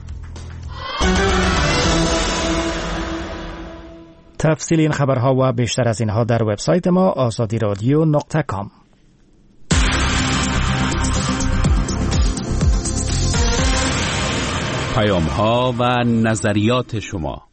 تفصیل این خبرها و بیشتر از اینها در وبسایت ما azadiradio.com. پیام‌ها و نظریات شما.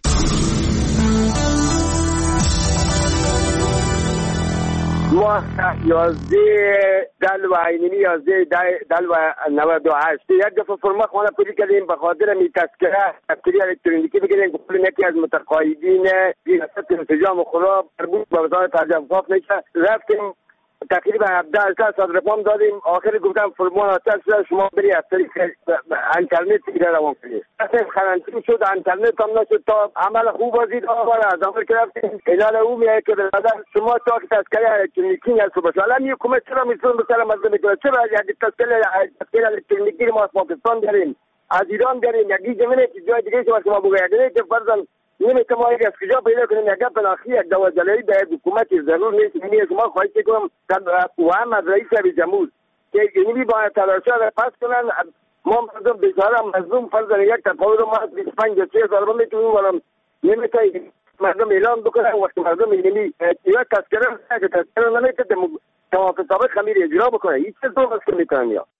ما 11 دل و عینی 11 دل و 98 یک دفعه فرما خانه پولی کردیم به خاطر می تذکره الکترونیکی بگیریم که یکی از متقاعدین ریاست انسجام خدا مربوط به وزارت تجارت نشه رفتیم تقریبا 17 ساعت رقم دادیم. آخر گفتم فرمان آتش شما بری از طریق اینترنت دیگه روان کنید. اصلا خرانتین شد، اینترنت هم نشد تا عمل خوب بازید آوار از آخر کردیم علال او میگه که برادر شما تا که تذکره الکترونیکی نصب بشه الان یک حکومت چرا میتون به سر مردم میکنه؟ چرا یک تذکره الکترونیکی ما از پاکستان داریم، از ایران داریم، یکی زمینه که جای دیگه شما بگوید که فرضاً نمیتونم از کجا پیدا کنیم یک پناخی یک دوازده‌ای به حکومت ضرور نیست. یعنی شما خواهش می‌کنم و هم از رئیس جمهور که اینی باید تلاشا را پس کنن. ما مردم بیچاره مظلوم فرض یک تفاوت ما 25 تا 30,000 میتونیم ولم نمیتونیم مردم اعلان بکنن وقت مردم اینی یا تذکره نمیتونه توافق سابق خمیر اجرا بکنه هیچ چیز درست نمیتونن. یا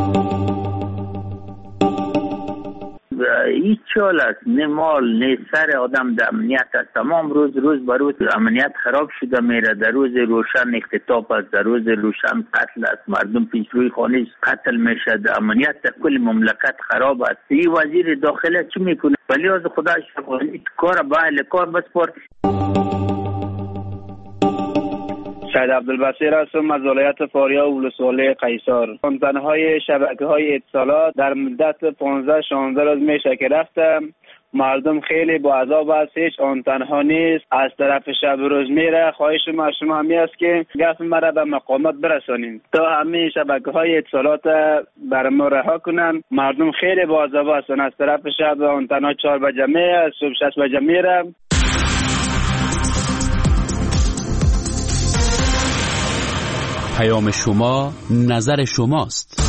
هیچ چال است، نه مال نه سر آدم در امنیت است. تمام روز به روز امنیت خراب شده میره. در روز روشن اختطاف است، در روز روشن قتل است، مردم پیش روی خانه قتل میشه، امنیت در کل مملکت خراب است. این وزیر داخله چی میکنه؟ ولی از خدا شفاهی کار به اهل کار بسپار. شهید عبدالبصیر هستم از ولایت فاریا و ولسوالی قیصر. آنتن‌های شبکه‌های اتصالات در مدت 15-16 روز میشه که رفتم. مردم خیلی با عذاب است، هیچ آنتن‌ها نیست، از طرف شب روز میره. خواهش ما شما همی است که گفت مرا به مقامات برسانید تا همین شبکه‌های اتصالات بر ما رها کنن. مردم خیلی با عذاب هستن، از طرف شب آنتن‌ها 4 بجه میره، صبح 6 بجه میره. پیام شما نظر شماست.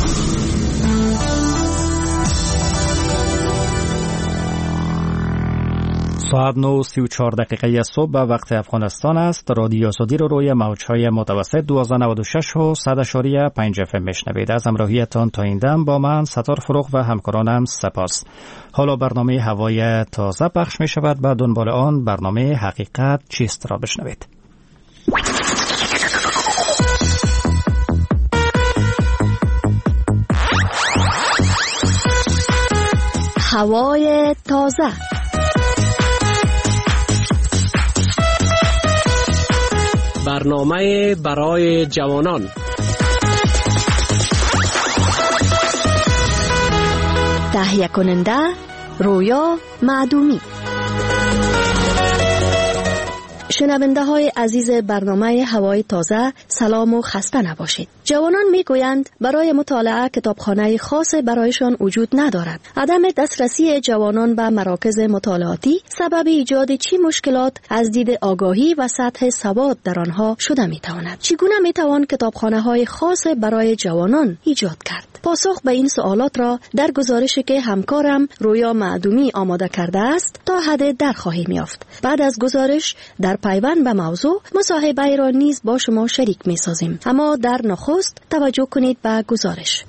ساعت 9:34 صبح به وقت افغانستان است. رادیو آزادی رو روی موج‌های متوسط 1296 و 100.5 FM میشنوید. از همراهیتان تا این دم با من ستار فروغ و همکارانم سپاس. حالا برنامه هوای تازه پخش می شود. به دنبال آن برنامه حقیقت چیست را بشنوید. هوای تازه. برنامه برای جوانان. تهیه کننده رویا معدومی. شنونده های عزیز برنامه هوای تازه، سلام و خسته نباشید. جوانان میگویند برای مطالعه کتابخانه خاص برایشان وجود ندارد. عدم دسترسی جوانان به مراکز مطالعاتی سبب ایجاد چی مشکلات از دید آگاهی و سطح سواد در آنها شده میتواند؟ چگونه میتوان کتابخانه های خاص برای جوانان ایجاد کرد؟ پاسخ به این سوالات را در گزارشی که همکارم رویا معدومی آماده کرده است تا حد در خواهیم یافت. بعد از گزارش در پیوند به موضوع مصاحبه را نیز با شما شریک می سازیم. اما در نخست توجه کنید به گزارش.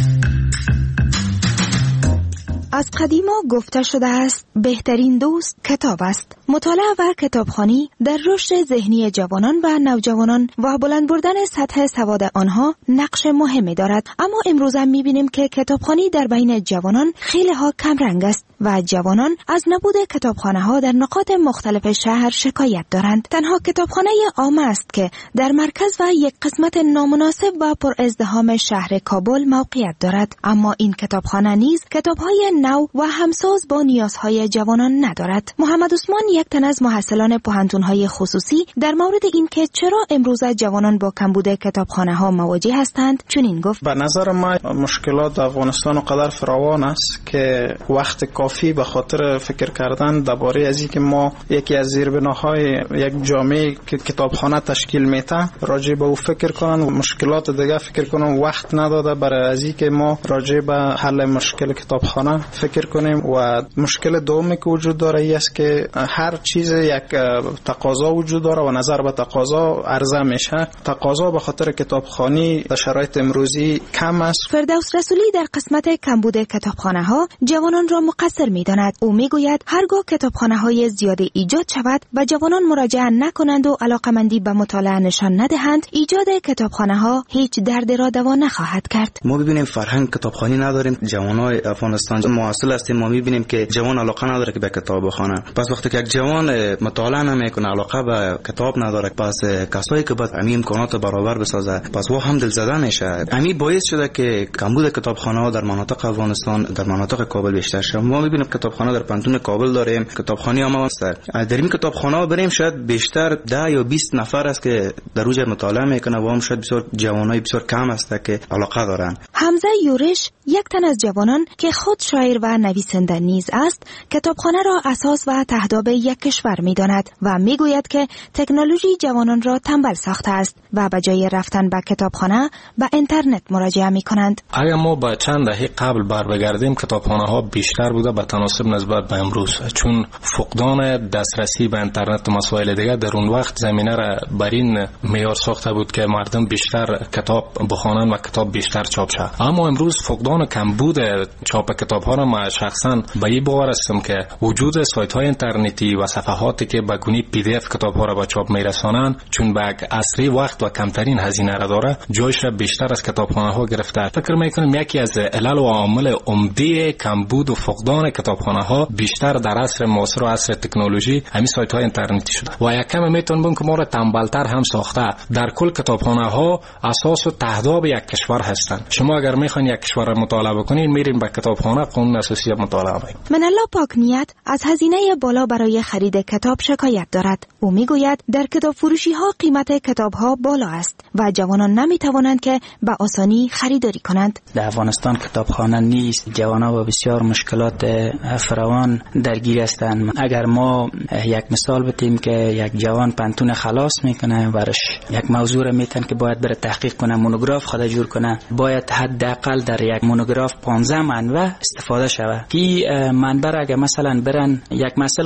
از قدیما گفته شده است بهترین دوست کتاب است. مطالعه و کتابخوانی در رشد ذهنی جوانان و نوجوانان و بلند بردن سطح سواد آنها نقش مهمی دارد. اما امروز هم می‌بینیم که کتابخوانی در بین جوانان خیلی ها کم رنگ است و جوانان از نبود کتابخانه‌ها در نقاط مختلف شهر شکایت دارند. تنها کتابخانه عامه است که در مرکز و یک قسمت نامناسب و پر ازدحام شهر کابل موقعیت دارد. اما این کتابخانه نیز کتاب‌های نو و همساز با نیازهای جوانان ندارد. محمد عثمان، یک تن از محصلان پوهنتون‌های خصوصی، در مورد اینکه چرا امروز جوانان با کمبود کتابخانه‌ها مواجه هستند چنین گفت: به نظر من مشکلات افغانستان قدر فراوان است که وقت کافی به خاطر فکر کردن درباره از اینکه ما یکی از زیربناهای یک جامعه که کتابخانه تشکیل میده راجع به او فکر کنن و مشکلات دیگه فکر کنن، وقت نداده برای از اینکه ما راجع به حل مشکل کتابخانه فکر کنیم. و مشکل دومی که وجود داره ای است که هر چیز یک تقاضا وجود داره و نظر به تقاضا عرضه میشه. تقاضا به خاطر کتابخوانی در شرایط امروزی کم است. فردوس رسولی در قسمت کمبود کتابخانه ها جوانان را مقصر می‌داند. او میگوید هرگاه کتابخانه های زیادی ایجاد شود و جوانان مراجعه نکنند و علاقمندی به مطالعه نشان ندهند، ایجاد کتابخانه ها هیچ دردی را دوا نخواهد کرد. ما ببینیم فرهنگ کتابخوانی نداریم. جوانای افغانستان معاصل هستیم، ما می‌بینیم که جوان علاقه نداره که به کتاب بخونه. پس وقتی که یک جوان مطالعه نمیکنه، علاقه به کتاب نداره، پس کسایی که باید همین امکانات برابر بسازه، پس او هم دلزده میشه. همین باعث شده که کمبود کتابخانه‌ها در مناطق افغانستان، در مناطق کابل بیشتر شده. ما می‌بینیم کتابخانه در پانتون کابل داریم، کتابخانه هم هست. در این کتابخانه‌ها بریم شاید بیشتر 10 یا 20 نفر است که در روز مطالعه میکنه و هم شاید بسیار جوانای بسیار کم است که علاقه دارن. حمزه یورش، یک تن از جوانان که خود شاعر و نویسنده نیز است، کتابخانه را اساس و تهداب یک کشور می‌داند و میگوید که تکنولوژی جوانان را تنبل ساخته است و به جای رفتن به کتابخانه به اینترنت مراجعه می‌کنند. اگر ما با چند دهه قبل بر بگردیم، کتابخانه‌ها بیشتر بوده به تناسب نسبت به امروز، چون فقدان دسترسی به اینترنت و مسائل دیگر در اون وقت زمینه را بر این معیار ساخته بود که مردم بیشتر کتاب بخوانند و کتاب بیشتر چاپ شود. اما امروز فقدان کمبود چاپ کتاب‌ها را ما شخصاً به این باور هستم که وجود سایت‌های اینترنتی و صفحاتی که به گونه PDF کتاب‌ها را به چاپ می‌رسانند، چون به اصلی وقت و کمترین هزینه را داره، جایش را بیشتر از کتابخانه‌ها گرفته. فکر می‌کنم یکی از علل و عوامل عمده کمبود و فقدان کتابخانه‌ها بیشتر در عصر معاصر و عصر تکنولوژی همین سایت‌های اینترنتی شده. و یک کم میتونم که ما را تنبل‌تر هم ساخته. در کل کتابخانه‌ها اساس و تهداب یک کشور هستند. شما اگر می‌خواین یک کشور را مطالعه بکنین، میرین به کتابخانه، قانون اساسی مطالعه می‌کنین. منالله پاکنیت از هزینه بالا برای خرید کتاب شکایت دارد. او میگوید در کتاب فروشی ها قیمت کتاب ها بالا است و جوانان نمی توانند که به آسانی خریداری کنند. در افغانستان کتابخانه نیست. جوانان با بسیار مشکلات فراوان درگیر هستند. اگر ما یک مثال بتیم که یک جوان پانتون خلاص میکنه، برش یک موضوع میتن که باید بره تحقیق کنه، مونوگراف خود جور کنه، باید حداقل در یک مونوگراف 15 منبع استفاده شود. کی منبع اگه مثلا برن یک مسئله خواهد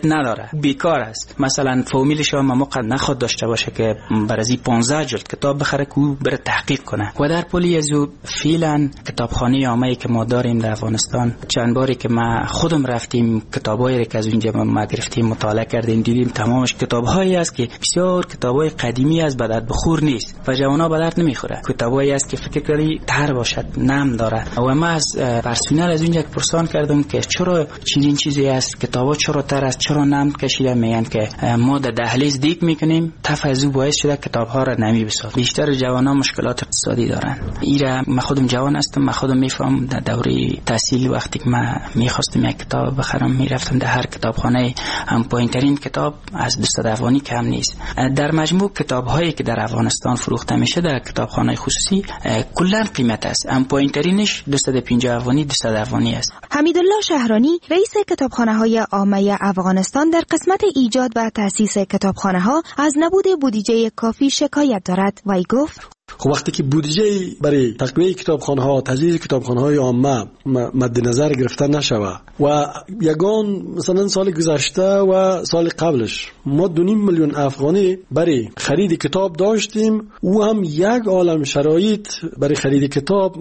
نداره، بیکار است. مثلا فامیلش هم موقع نخواد داشته باشه که برازی 15 جلد کتاب بخره که او بره تحقیق کنه. و در پلی از او فعلا کتابخانه عامه که ما داریم در افغانستان، چند باری که ما خودم رفتیم کتابایی که از اونجا ما گرفتیم مطالعه کردیم، دیدیم تمامش کتابایی است که بسیار کتابای قدیمی است، به درد بخور نیست و جوانا به درد نمیخوره. کتابایی است که فکر کردی تر باشد، نم داره. و ما از پرسنل از اونجا پرسان کردم که چرا چنین چیزی است، کتابا چرا تر است، چرا نم کشیده؟ میگن که ما در دهلیز دیگ میکنیم، تفاضل باعث شده کتابها را نمی بسازه. بیشتر جوانا مشکلات اقتصادی دارن. ایرا من خودم جوان هستم، من خودم میفهم در دوره تحصیل وقتی که من میخواستم یک کتاب بخرم میرفتم در هر کتابخانه، هم پایینترین کتاب از 200 افغانی کم نیست. در مجموع کتاب‌هایی که در افغانستان فروخته میشه در کتابخانه خصوصی کلا قیمت است، هم پایینترینش 250 افغانی 200 افغانی است. حمیدالله شهرانی رئیس کتابخانه‌های عامه افغانستان در قسمت ایجاد و تأسیس کتابخانه‌ها از نبود بودجه کافی شکایت دارد و گفت خب وقتی که بودجه برای تقویه کتابخانه‌ها، تجهیز کتابخانه‌های عامه مد نظر گرفته نشوه و یگان مثلا سال گذشته و سال قبلش ما 2.5 میلیون افغانی برای خرید کتاب داشتیم، او هم یک عالم شرایط برای خرید کتاب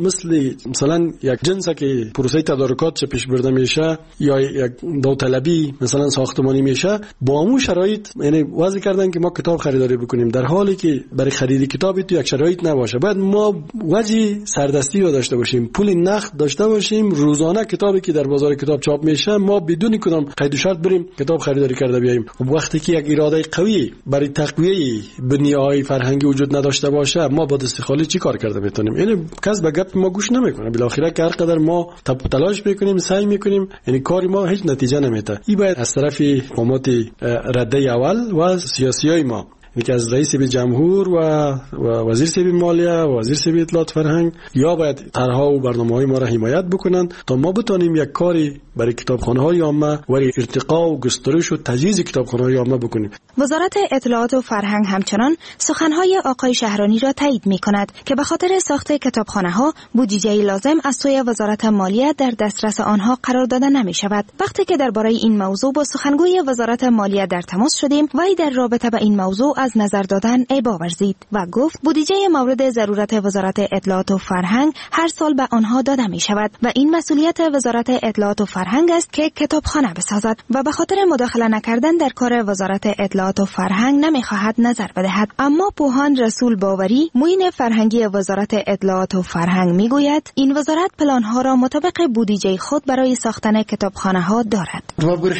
مثلا یک جنس که پروسه تدارکات پیش برده میشه یا یک داوطلبی مثلا ساختمانی میشه، با همون شرایط یعنی وضع کردن که ما کتاب خریداری بکنیم، در حالی که برای خرید کتاب تو یک شرایط نباشه. باید ما وجه سردستی رو داشته باشیم، پول نقد داشته باشیم، روزانه کتابی که در بازار کتاب چاپ میشه ما بدون کدام قید و شرط بریم کتاب خریداری کرده بیاییم. وقتی که یک اراده قوی برای تقویه بنیه‌های فرهنگی وجود نداشته باشه، ما با دست خالی چی کار کرده میتونیم؟ یعنی کس به گپ ما گوش نمیکنه. بالاخره که هر قدر ما تلاش میکنیم، سعی میکنیم، یعنی کار ما هیچ نتیجه نمیده. این باید از طرف قامات رده اول و سیاسیای ما که از رئیس جمهور و وزیر صاحب مالیه و وزیر صاحب اطلاعات فرهنگ یا باید طرح‌ها و برنامه‌های ما را حمایت بکنن تا ما بتونیم یک کاری برای کتابخانه‌های عامه و ارتقا و گسترش و تجهیز کتابخانه‌های عامه بکنیم. وزارت اطلاعات و فرهنگ همچنان سخن‌های آقای شهرانی را تایید می‌کند که به خاطر ساخت کتابخانه‌ها بودجه لازم از سوی وزارت مالیه در دسترس آنها قرار داده نمی‌شود. وقتی که درباره این موضوع با سخنگوی وزارت مالیه در تماس شدیم، وی در رابطه با این موضوع از نظر دادن ابا ورزید و گفت بودجه مورد ضرورت وزارت اطلاعات و فرهنگ هر سال به آنها داده می شود و این مسئولیت وزارت اطلاعات و فرهنگ است که کتابخانه بسازد و به خاطر مداخله نکردن در کار وزارت اطلاعات و فرهنگ نمی خواهد نظر بدهد. اما پوهان رسول باوری معین فرهنگی وزارت اطلاعات و فرهنگ می گوید این وزارت پلانها را مطابق بودجه خود برای ساختن کتابخانه ها دارد.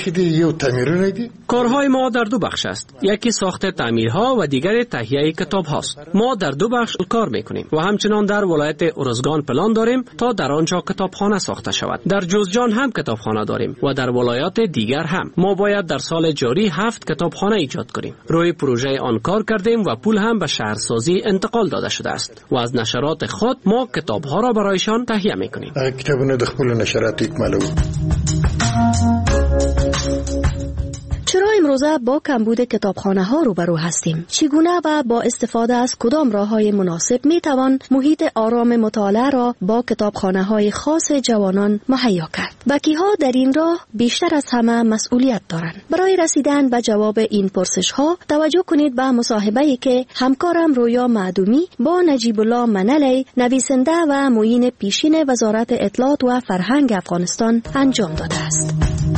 کارهای ما در دو بخش است، یکی ساخت تعمیرها و دیگر تهیه کتاب هاست. ما در دو بخش کار میکنیم و همچنان در ولایت ارزگان پلان داریم تا در آنجا کتابخانه ساخته شود. در جوزجان هم کتابخانه داریم و در ولایات دیگر هم. ما باید در سال جاری 7 کتابخانه ایجاد کنیم. روی پروژه آن کار کردیم و پول هم به شهرسازی انتقال داده شده است و از نشرات خود ما کتابها را برایشان تهیه میکنیم. کتابونه د خپل نشرات اکمالو. چرا امروزه با کمبود کتابخانه ها روبرو هستیم؟ چگونه و با استفاده از کدام راه های مناسب می توان محیط آرام مطالعه را با کتابخانه های خاص جوانان مهیا کرد؟ بکیها در این راه بیشتر از همه مسئولیت دارند. برای رسیدن به جواب این پرسش ها توجه کنید به مصاحبه‌ای که همکارم رویا معدومی با نجیب الله منلی نویسنده و معین پیشین وزارت اطلاعات و فرهنگ افغانستان انجام داده است.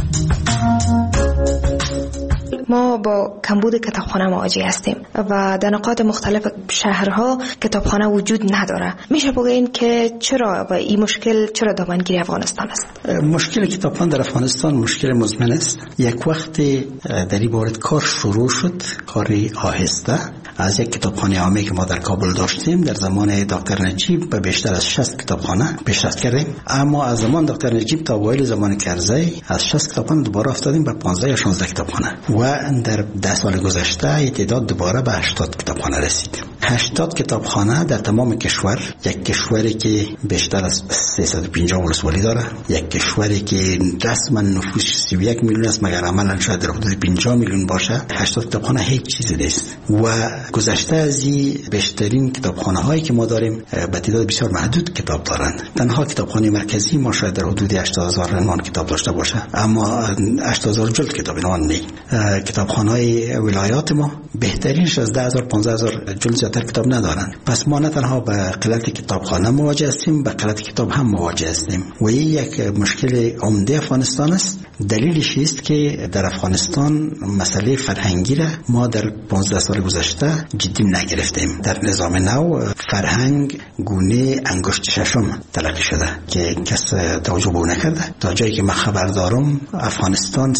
ما با کمبود کتابخانه مواجه هستیم و در نقاط مختلف شهرها کتابخانه وجود نداره. میشه بگین که چرا با این مشکل چرا دامنگیری افغانستان است؟ مشکل کتابخانه در افغانستان مشکل مزمن است. یک وقتی در این باره کار شروع شد، کاری آهسته، از یک کتابخانه عامه که ما در کابل داشتیم در زمان دکتر نجیب به بیشتر از 60 کتابخانه پیشرفت کردیم، اما از زمان دکتر نجیب تا اوایل زمان کرزی از 60 کتابخانه دوباره افتادیم به 15 یا 16 کتابخانه و در 10 سال گذشته تعداد دوباره به 80 کتابخانه رسید. 80 کتابخانه در تمام کشور، یک کشوری که بیشتر از 350 ولسوالی داره، یک کشوری که رسما نفوسش 31 میلیون است مگر عملا شاید در حدود 50 میلیون باشه. 80 کتابخانه هیچ چیزی نیست و گذشته از این بیشترین کتابخانه هایی که ما داریم به تعداد بسیار محدود کتاب دارند. تنها کتابخانه مرکزی ما شاید در حدود 80000 عنوان کتاب داشته باشه، اما 80000 جلد کتاب عنوان نیست. کتابخانه های ولایات ما بهترینش از 10000 15000 جلد زیادتر کتاب ندارند. پس ما نه تنها به قلت کتابخانه مواجه هستیم، به قلت کتاب هم مواجه هستیم و این یک مشکل عمده افغانستان است. دلیلش است که در افغانستان مسئله فرهنگی را ما در 15 سال گذشته جدی نگرفتیم. در نظام نو فرهنگ گونه انگشت ششم تلقی شده که کس توجه به اون نکرده. تا جایی که من خبر دارم افغانستان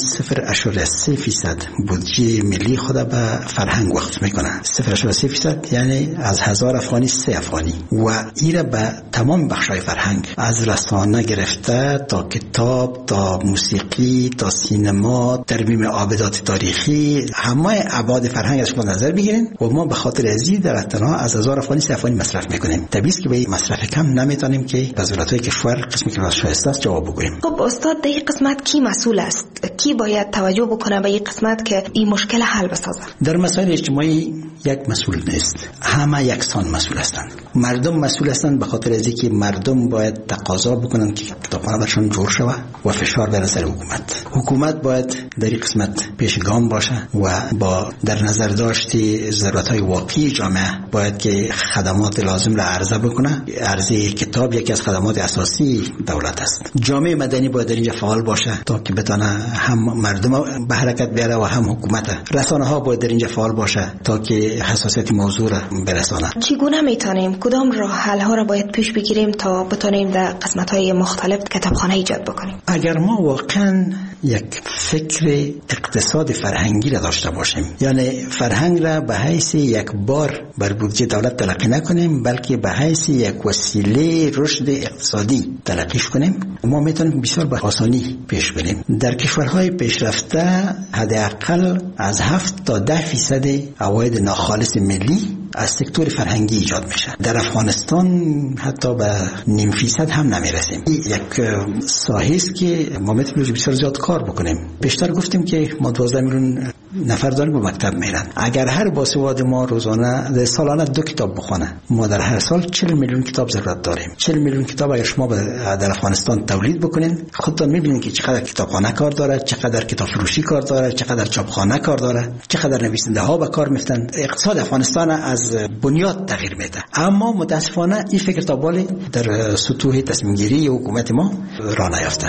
0.3% بودجه ملی خود به فرهنگ وقف میکنه. 0.3% یعنی از 1000 افغانی 3 افغانی و ایره به تمام بخشای فرهنگ، از رسانه گرفته تا کتاب تا موسیقی تا سینما، ترمیم آبادات تاریخی، همه ابعاد فرهنگ از نظر بگیرین و ما به خاطر ازی در تنها از 1000 افغانی 3 افغانی مصرف میکنیم. طبیعی است که به این مصرف کم نمیتونیم که وزارت‌های کشور قسمی که شایسته است جواب بگیریم. خب استاد، در این قسمت کی مسئول است؟ کی باید توجه بکنه به این قسمت که این مشکل حل بسازه؟ در مسائل اجتماعی یک مسئول نیست، همه یکسان مسئول هستند. مردم مسئول هستند به خاطر از اینکه مردم باید تقاضا بکنن که کتابخانه برشون جور شود و فشار بر سر حکومت باید در این قسمت پیشگام باشه و با در نظر داشتی ضرورت‌های واقعی جامعه باید که خدمات لازم را عرضه بکنه. عرضه کتاب یکی از خدمات اساسی دولت است. جامعه مدنی باید در اینجا فعال باشه تا که بتونه هم مردم به حرکت بیاره و هم حکومت. رسانه ها باید در اینجا فعال باشه تا که حساسیت موضوع را برسانه. چگونه میتونیم کدام راه حل ها را باید پیش بگیریم تا بتونیم در قسمت‌های مختلف کتابخانه ایجاد بکنیم؟ اگر ما واقعا یک فکر اقتصاد فرهنگی را داشته باشیم، یعنی فرهنگ را به حیث یک بار بر بودجه دولت تلقی نکنیم بلکه به حیث یک وسیله رشد اقتصادی تلقیش کنیم، ما میتونیم بسیار به آسانی پیش بریم. در کشورهای پیشرفته حداقل از 7 تا 10% عواید ناخالص ملی از سکتور فرهنگی ایجاد میشه. در افغانستان حتی به 0.5% هم نمیرسیم. یک ساحه است که ما میتونیم بسیار زیاد کار بکنیم. بیشتر گفتیم که ما 12 میلیون نفر داریم به مکتب میرن. اگر هر باسواد ما روزانه سالانه 2 کتاب بخونه، ما در هر سال 40 میلیون کتاب ضرورت داریم. 40 میلیون کتاب اگر شما در افغانستان تولید بکنین، خودتون میبینید که چقدر کتابخانه کار داره، چقدر کتاب فروشی کار داره، چقدر چاپخانه کار داره، چقدر نویسنده ها به کار میفتن. اقتصاد افغانستان از بنیاد تغییر میده. اما متاسفانه این فکر تا بالی در سطوح تصمیم گیری حکومت ما راه نیافته.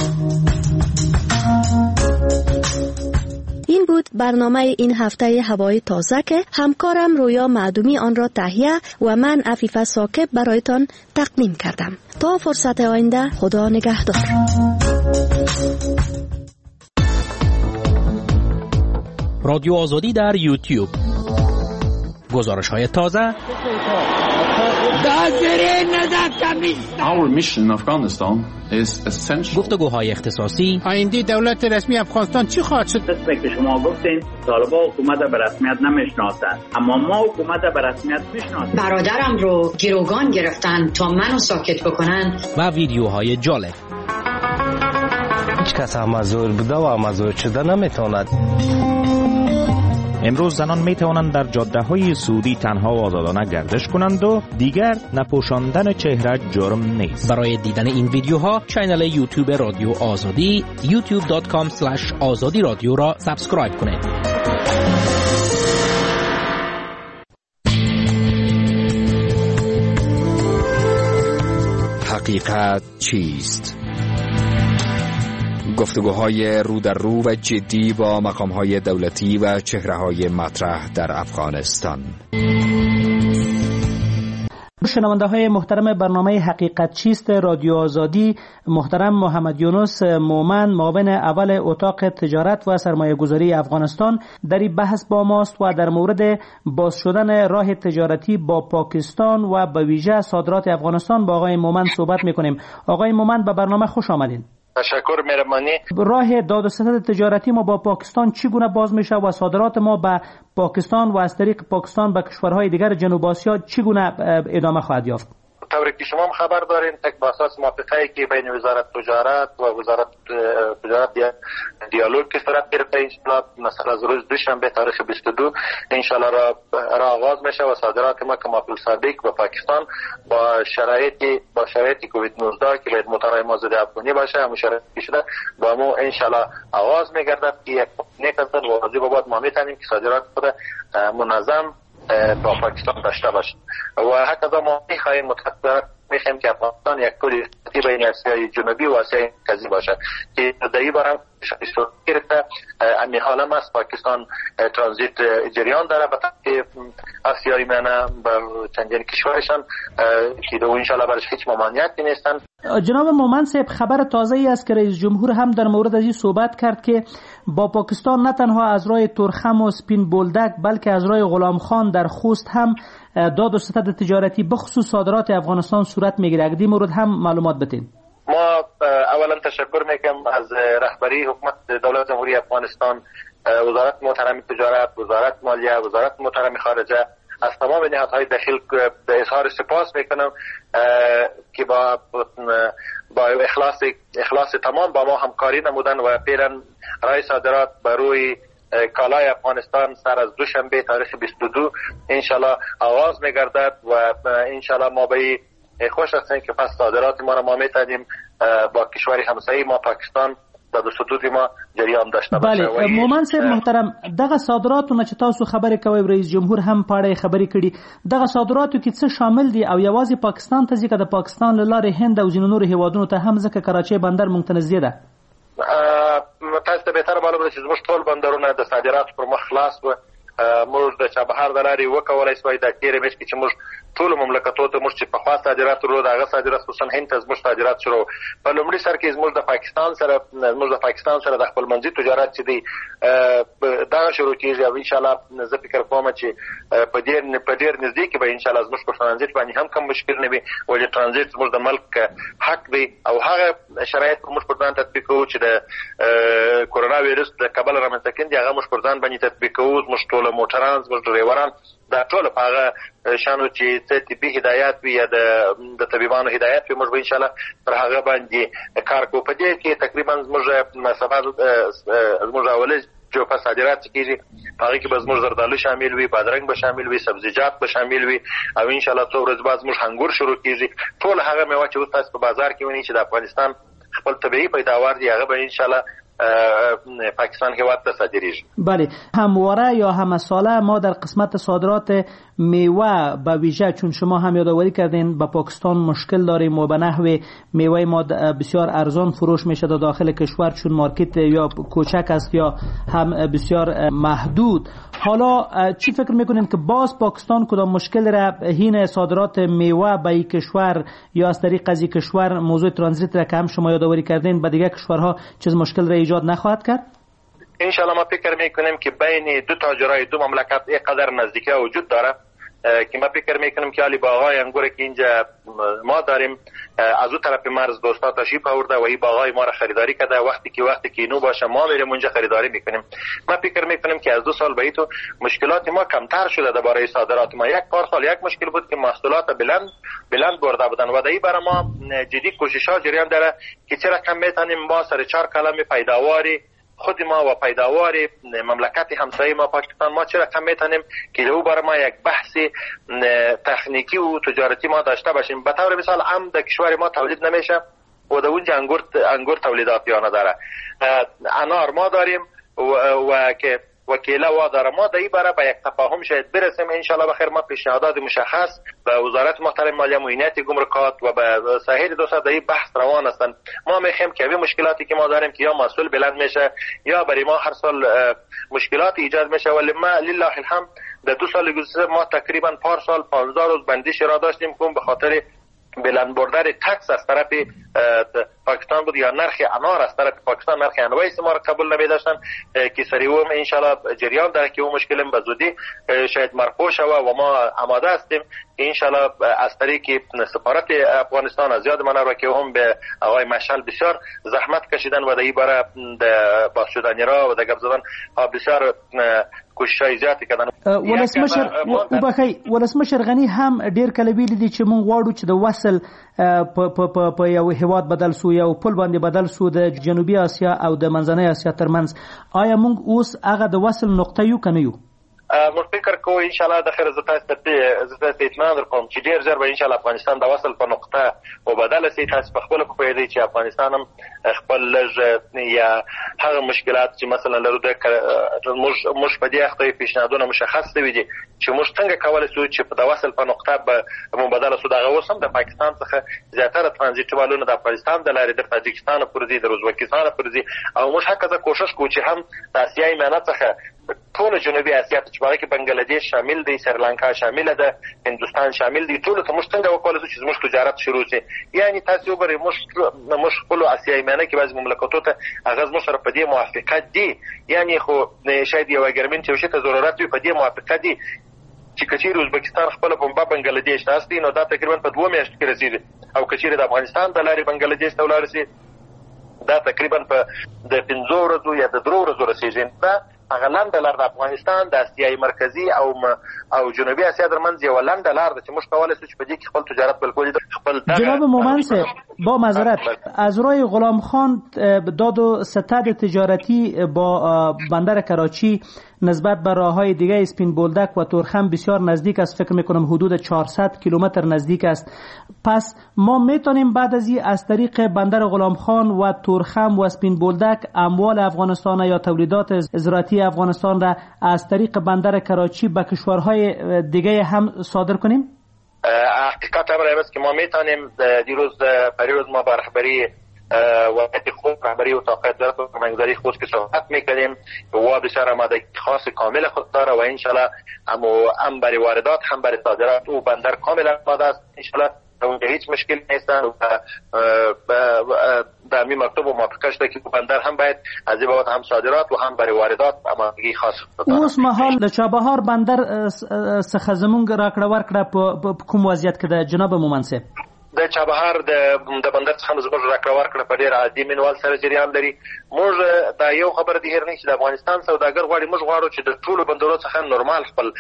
این بود برنامه این هفته هوای تازه که همکارم رویا معدومی آن را تهیه و من عفیفه ساکب برایتان تقدیم کردم. تا فرصت آینده، خدا نگهدار. رادیو آزادی در یوتیوب، گزارش های تازه. Our mission in Afghanistan is essential. گفتگوهای اختصاصی. آینده دولت رسمی افغانستان چی خواهد شد؟ دسته که شما گفتین طالبان حکومت به رسمیت نمیشناسند، اما ما حکومت به رسمیت میشناسیم. برادرم رو گروگان گرفتن تا منو ساکت بکنن. و ویدیوهای جالب. هیچ کس مزور بوده و مزور شده نمیتواند. امروز زنان می توانند در جاده های سعودی تنها و آزادانه گردش کنند و دیگر نپوشاندن چهره جرم نیست. برای دیدن این ویدیوها کانال یوتیوب رادیو آزادی youtube.com/azadi رادیو را سابسکرایب کنید. حقیقت چیست؟ گفتگوهای رو در رو و جدی با مقامهای دولتی و چهره‌های مطرح در افغانستان. شنونده های محترم برنامه حقیقت چیست رادیو آزادی، محترم محمد یونس مومن، معاون اول اتاق تجارت و سرمایه گذاری افغانستان، در این بحث با ماست و در مورد باز شدن راه تجارتی با پاکستان و به ویژه صادرات افغانستان با آقای مومن صحبت میکنیم. آقای مومن به برنامه خوش آمدین. تشکر، مهربانی. راه داد و ستد تجارتی ما با پاکستان چگونه باز میشه و صادرات ما به پاکستان و از طریق پاکستان به کشورهای دیگر جنوب آسیا چگونه ادامه خواهد یافت؟ طوری که شما خبر دارین تک با اساس موافقه‌ای که بین وزارت تجارت و وزارت تجارت دیالوگ که صورت گرفته، انشالله مثلا از روز دوشنبه تاریخ 22 انشالله را آغاز میشه و صادرات ما که ماپل سابق به پاکستان با شرایط کووید 19 که باید مطالعه مازاد افغانی باشه، همون شرایطی شده با ما انشالله آغاز میگردد که یک نکته واضح بابد ما میتونیم که صادرات خود منظم با پاکستان داشته باشیم و حتی ما میخواهیم میخواهیم که افغانستان یک پل بین آسیای جنوبی و آسیای مرکزی باشه که در این باره صورت گرفته. همین حال هم از پاکستان ترانزیت جریان داره به طرف آسیای میانه به چندین کشورشان که دو انشالله برش هیچ ممانعتی نیستن. جناب مومن صاحب، خبر تازه ای است که رئیس جمهور هم در مورد از این صحبت کرد که با پاکستان نه تنها از راه ترخم و سپین بولدک بلکه از راه غلام خان در خوست هم داد و ستد تجارتی بخصوص صادرات افغانستان صورت میگیره. اگه مورد هم معلومات بتین. ما اولا تشکر میکنم از رهبری حکومت دولت جمهوری افغانستان، وزارت محترم تجارت، وزارت مالیه، وزارت محترم خارجه، از تمام نهادهای داخل اظهار سپاس میکنم که با اخلاص تمام با ما همکاری نمودن و پیرن رای صادرات بر روی کالای افغانستان سر از دوشنبه تاریخ 22 انشالله آغاز میگردد و انشالله ما به خوش هستیم که پس صادرات ما را ما میتونیم با کشور همسایه ما پاکستان در حدود ما جریان داشته باشه. بله مومن صاحب محترم، دغه صادراتونه چې تاسو خبرې کوي رئیس جمهور هم پاړې خبرې کړي، دغه صادراتو کې څه شامل دي او یوازې پاکستان ته ځکه د پاکستان له لارې هند او ځینو نورو هیوادونو ته هم ځکه کراچۍ بندر مونږ ته نږدې ده؟ تاسو ته بهتره معلومه ده چې زموږ ټول بندرونه د صادراتو پر مخ خلاص و موږ د چابهار د لارې وکولای شوای د تیرې میاشتې کې چې موږ ټول مملکتونو ته موږ چې په خاص صادرات ورو دغه صادرات خصوصا هند ته زموږ صادرات شروع په لومړي سر کې زموږ د پاکستان سره د خپل منځي تجارت چې دی دا شروع کیږي او ان شاء الله زه فکر کوم چې په ډیر نږدې کې به ان شاء الله زموږ په ترانزیت باندې هم کوم مشکل نه وي، ولې ترانزیت زموږ د ملک حق دی او هغه شرایط موږ په ځان تطبیق کوو چې د کورونا وایرس د کابل رامنځته کېدل هغه موږ په ځان باندې تطبیق کوو. موږ ټول موټران زموږ ډرایوران دا ټول په هغه شانو چې طبي هدایت وي یا د طبيبانو هدایت وي موږ به ان شاء الله پر هغه باندې کار کوو. په دې کې تقریبا زموږ اولي جو په صادرات کېږي هغه کې به زموږ زردالو شامل وي، بادرنګ به شامل وي، سبزیجات به شامل وي او ان شاء الله څو ورځې بعد زموږ انګور شروع کېږي. ټول هغه میوه چې تاسو په بازار کې ونی چې د افغانستان خپل طبيعي پیداوار دی هغه به ان شاء الله پاکستان هیواد ته صادریږي. بله، همواره یا همساله ما در قسمت صادرات میوه به ویژه چون شما هم یادآوری کردین با پاکستان مشکل داریم و به نحو میوه ما بسیار ارزان فروش میشه در داخل کشور چون مارکت یا کوچک است یا هم بسیار محدود. حالا چی فکر میکنین که باز پاکستان کدام مشکل را هین صادرات میوه به این کشور یا از طریق از این کشور موضوع ترانزیت را که هم شما یادآوری کردین به دیگه کشورها چیز مشکل را ایجاد نخواهد کرد؟ انشالله ما فکر میکنیم که بین دو تاجرای دو مملکت اینقدر نزدیکی وجود داره که ما فکر میکنیم که علی باغای انگور که اینجا ما داریم از اون طرف مرز دوستا تشریف آورده و این باغای ما را خریداری کرده. وقتی که اینو باشه ما میریم اونجا خریداری میکنیم. ما فکر میکنیم که از 2 سال به تو مشکلات ما کمتر شده درباره صادرات ما. یک سال یک مشکل بود که محصولات بلند برده بودن و در برای ما جدی کوشش‌ها جریان داره که چرا کم میتونیم ما سر 4 کلمه پیداواری خود ما و پیداوار مملکت همسایه ما پاکستان ما چرا کم میتونیم که او برای ما یک بحث تکنیکی و تجارتی ما داشته باشیم. به طور مثال در کشور ما تولید نمیشه و در اونجا انگور تولیداتیانه داره. انار ما داریم و که وکیله وا داره. ما در این باره به یک تفاهم شاید برسیم ان شاء الله بخیر. ما پیشنهادات مشخص به وزارت محترم مالیه معینات گمرکات و به سایر دوستا در این بحث روان هستند. ما میخوایم که این مشکلاتی که ما داریم که یا محصول بلند میشه یا برای ما هر سال مشکلات ایجاد میشه. ولی ما لله الحمد در 2 سال گذشته ما تقریبا 4 سال 15 روز بندش را داشتیم که به خاطر بلند بردن تکس از طرف پاکستان بود یا نرخ انار از طرف پاکستان، نرخ انواع ما را قبول نمی داشتن که سریعا انشالله جریان داره که اون مشکل به زودی شاید مرفوع شود و ما آماده هستیم انشالله از طریق سفارت افغانستان از یاد من را که هم به آقای مشعل بسیار زحمت کشیدن و در این باره باز شدنی را و در گپ زدن بسیار کوشش زیاتی کردن. ولسمشر غنی هم ډیر کله ویل دي چې مونږ غواړو چې د وصل په یو هیواد بدل سو یا پل باندې بدل سو د جنوبي اسیا او د منځنۍ اسیا ترمنځ. آیا مونږ اوس هغه د وصل نقطه یو کنه یو؟ موږ فکر کوو ان شاء الله د خیر زتاست اطمینان درکوم چې ډیر ژر به ان شاء الله افغانستان د وصل په نقطه وبدل شي. تاسو په خپل په پیدا چې افغانستان هم خپل لږ یا هغه مشکلات چې مثلا لرو د موږ په دې اخته پیشنهادونه مشخص دي چې موږ څنګه کولای شو چې په د وصل په نقطه به مبادله شو. دغه اوس هم د پاکستان څخه زیاتره ترانزیت والونه د افغانستان د لارې د تاجکستان پرځي د ازبکستان پرځي او موږ هکذا کوشش کوو چې هم د اسیايي میانه څخه ټول جنوبي اسیا چې باندې کې بنگلاديش شامل دي، سریلانکا شامل ده، هندستان شامل دي، ټول ته موږ څنګه وکولای شو چې موږ تجارت شروع شي. یعنی تاسو وګورئ موږ خپل اسیايي میانه کې بعض مملکتونو ته اغاز مو سره په دې موافقت دي. یعنی خو شاید یو اګریمنت یو شی ته ضرورت وي په دې موافقت دي چې کچیر ازبکستان خپل په بنگلاديش تاسو نو دا تقریبا په 2 میاشتو کې رسیدي او کچیر د افغانستان د لارې بنگلاديش ته ولاړ شي دا تقریبا په د 5 ورځو یا د 3 ورځو رسیدي. هغه لاندې لار د افغانستان د اسیايي مرکزی او جنوبی اسیا ترمنځ یو لاندې لار ده چې موږ کولای شو چې په دې کې خپل تجارت بالکل خپل. جناب مومن صاحب با معذرت از روی غلام خان داد و ستد تجارتی با بندر کراچی نسبت به راههای دیگه اسپین بولدک و تورخم بسیار نزدیک است. فکر میکنم حدود 400 کیلومتر نزدیک است. پس ما میتونیم بعد از این از طریق بندر غلام خان و تورخم و اسپین بولدک اموال افغانستان یا تولیدات زراعتی افغانستان را از طریق بندر کراچی به کشورهای دیگه هم صادر کنیم؟ حقیقت امر است که ما میتونیم دیروز پریروز ما با رهبری وقتی خود رهبری و طاقت دارد و منگذاری خود که صحبت میکنیم و بسیار آماده خاص کامل خود داره و انشالله هم برای واردات هم برای صادرات او بندر کامل آماده است انشالله اونجا هیچ مشکل نیستن و در می مکتوب و موافقه شده که بندر هم باید از این بابت هم صادرات و هم برای واردات آمادگی خاص داره. اوس مهال د چابهار بندر څخه زمونږ راکړه ورکړه په کوم وضعیت کې ده جناب مومن صاحب؟ د چابهار د بندر څخه زموږ راکړه ورکړه په ډیر عادي منوال سره جریان لري. موږ دا یو خبر دی هر نه چې د افغانستان سوداګر غواړي موږ غواړو چې د ټولو بندرونو څخه نورمال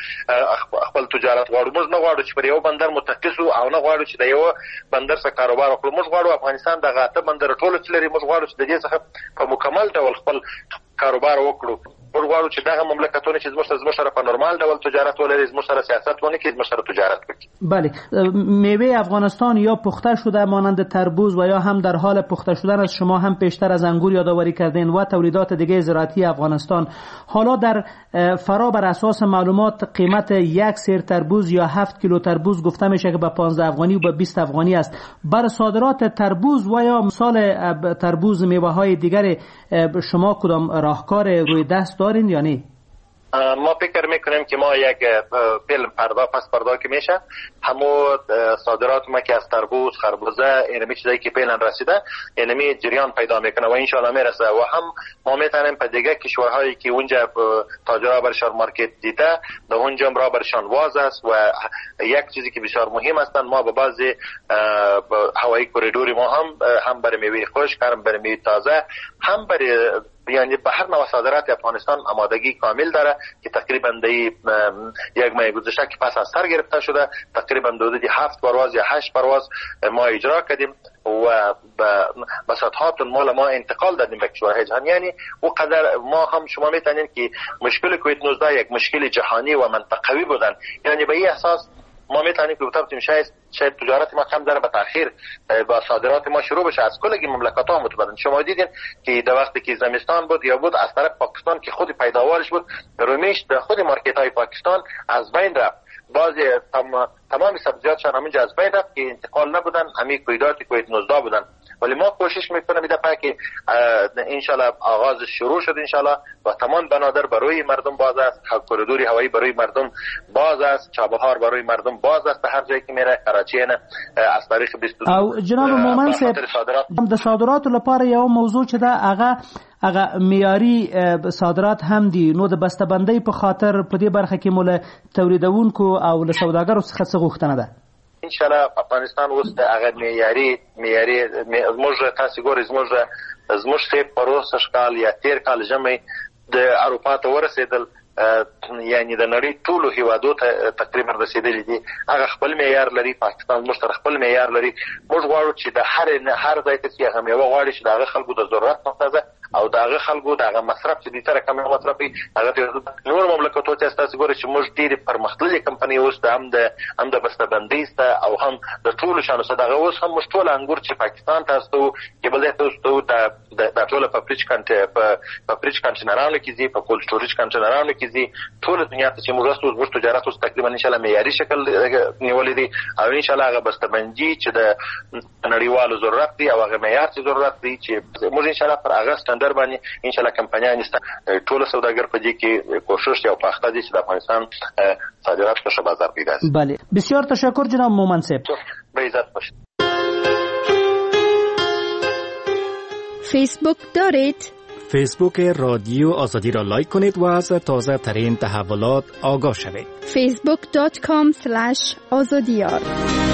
خپل تجارت غواړو. موږ نه غواړو چې پر یو بندر متکس او نه غواړو چې د یو بندر څخه کاروبار وکړو. موږ غواړو افغانستان د غاټه بندر ټولو چې لري موږ غواړو چې د دې څخه په مکمل ډول خپل کاروبار وکړو. موږ غواړو چې دغه مملکتونه چې زموږ سره په نورمال ډول تجارت ولري، زموږ سره سیاست ونه کړي، زموږ سره تجارت وکړي. بله، میوه افغانستان یا پخته شده مانند تربوز و یا هم در حال پخته شدن است. شما هم پیشتر از انگور یادآوری کردین و تولیدات دیگه زراعتی افغانستان. حالا در فرا بر اساس معلومات قیمت یک سیر تربوز یا 7 کیلو تربوز گفته میشه که به 15 افغانی و به 20 افغانی است. بر صادرات تربوز و یا مثال تربوز میوه های دیگر شما کدام راهکار روی دست دارین یا نه؟ ما فکر میکنیم که ما یک فیلم پس پردا که میشه همو صادرات ما که از تربوز، خربوزه، اینمی چیزایی که فعلا رسیده اینمی جریان پیدا میکنه و انشالله میرسه و هم ما میتونیم په دیگه کشورهایی که اونجا تاجرها برشان مارکت دیده در اونجا را برشان واز است. و یک چیزی که بسیار مهم است ما به بعضی هوایی کوریدوری ما هم برای میوه خشک، هم برای میوه تازه، هم برای یعنی به هر نوع صادرات افغانستان آمادگی کامل داره که تقریبا یک ماه گذشته که پس از سر گرفته شده تقریبا حدود 7 پرواز یا 8 پرواز ما اجرا کردیم و به صدها تن مال ما انتقال دادیم به کشورهای جهان. یعنی او قدر ما هم شما میتونید که مشکل کووید 19 یک مشکل جهانی و منطقوی بودن. یعنی به این اساس ما میتونیم که بتونیم شاید تجارت ما کم ذره به تاخیر با صادرات ما شروع بشه از کل مملکت ها متبادل. شما دیدین که در وقتی که زمستان بود یا بود از طرف پاکستان که خود پیداوارش بود رومیش در خود مارکت های پاکستان از بین رفت. بعضی تمام سبزیات شان همینجا از بین رفت که انتقال نبودن، همین کویدات کووید 19 بودن ولی ما کوشش میکنیم در پاکی انشالله آغاز شروع شد انشالله و تمام بنادر برای مردم باز است، کریدور هوایی برای مردم باز است، چابهار برای مردم باز است، هر جایی که میره کراچی نه از تاریخ 22 او جناب مومن صاحب د صادراتو لپاره یو موضوع چې دا هغه معیاري صادرات هم دي، نو د بسته‌بندۍ په خاطر په دې برخه کې مول تولیدونکو او له سوداګرو څخه څه غوښتنه ده؟ ان شاء الله افغانستان اوس د هغه معیاري زموږ تاسو ګورئ زموږ سیب پروسه شکال یا تیر کال جمعي د اروپا ته ورسېدل، یعنی د نړۍ ټولو هیوادو ته تقریبا رسیدلی دي. هغه خپل معیار لري، پاکستان موږ سره خپل معیار لري. موږ غواړو چې د هر ځای ته چې هغه میوه غواړي چې د خلکو د ضرورت مطابق او دغه خلکو دغه مصرف چې د تر کومه مصرفي هغه نور مملکتونو ته تاسو ګورئ چې موږ ډېر پرمختللي کمپنۍ اوس هم د بسته‌بندۍ او هم د ټولو شانو سره دغه اوس هم موږ ټول انګور چې پاکستان تاسو کې بل تاسو د ټول په پریچ کانټینرانو کې دي، په کولډ سټوریج کانټینرانو کې دي، ټول دنیا ته چې موږ تجارت اوس تقریبا ان شاء الله معیاري شکل نیولې دي او ان شاء الله هغه بسته‌بندي چې د نړیوالو ضرورت دي او هغه معیار چې ضرورت دي چې موږ ان شاء الله پر هغه ستاندر باندې ان شاء الله کمپنیان ټول سوداګر په دې کې کوشش او پاخته دي چې د افغانستان صادرات په بازار پیدا شي. بله بسیار تشکر جناب مومن صاحب. به عزت باشید. فیسبوک دارید؟ فیسبوک رادیو آزادی را لایک کنید و از تازه ترین تحولات آگاه شوید. facebook.com/azadiyar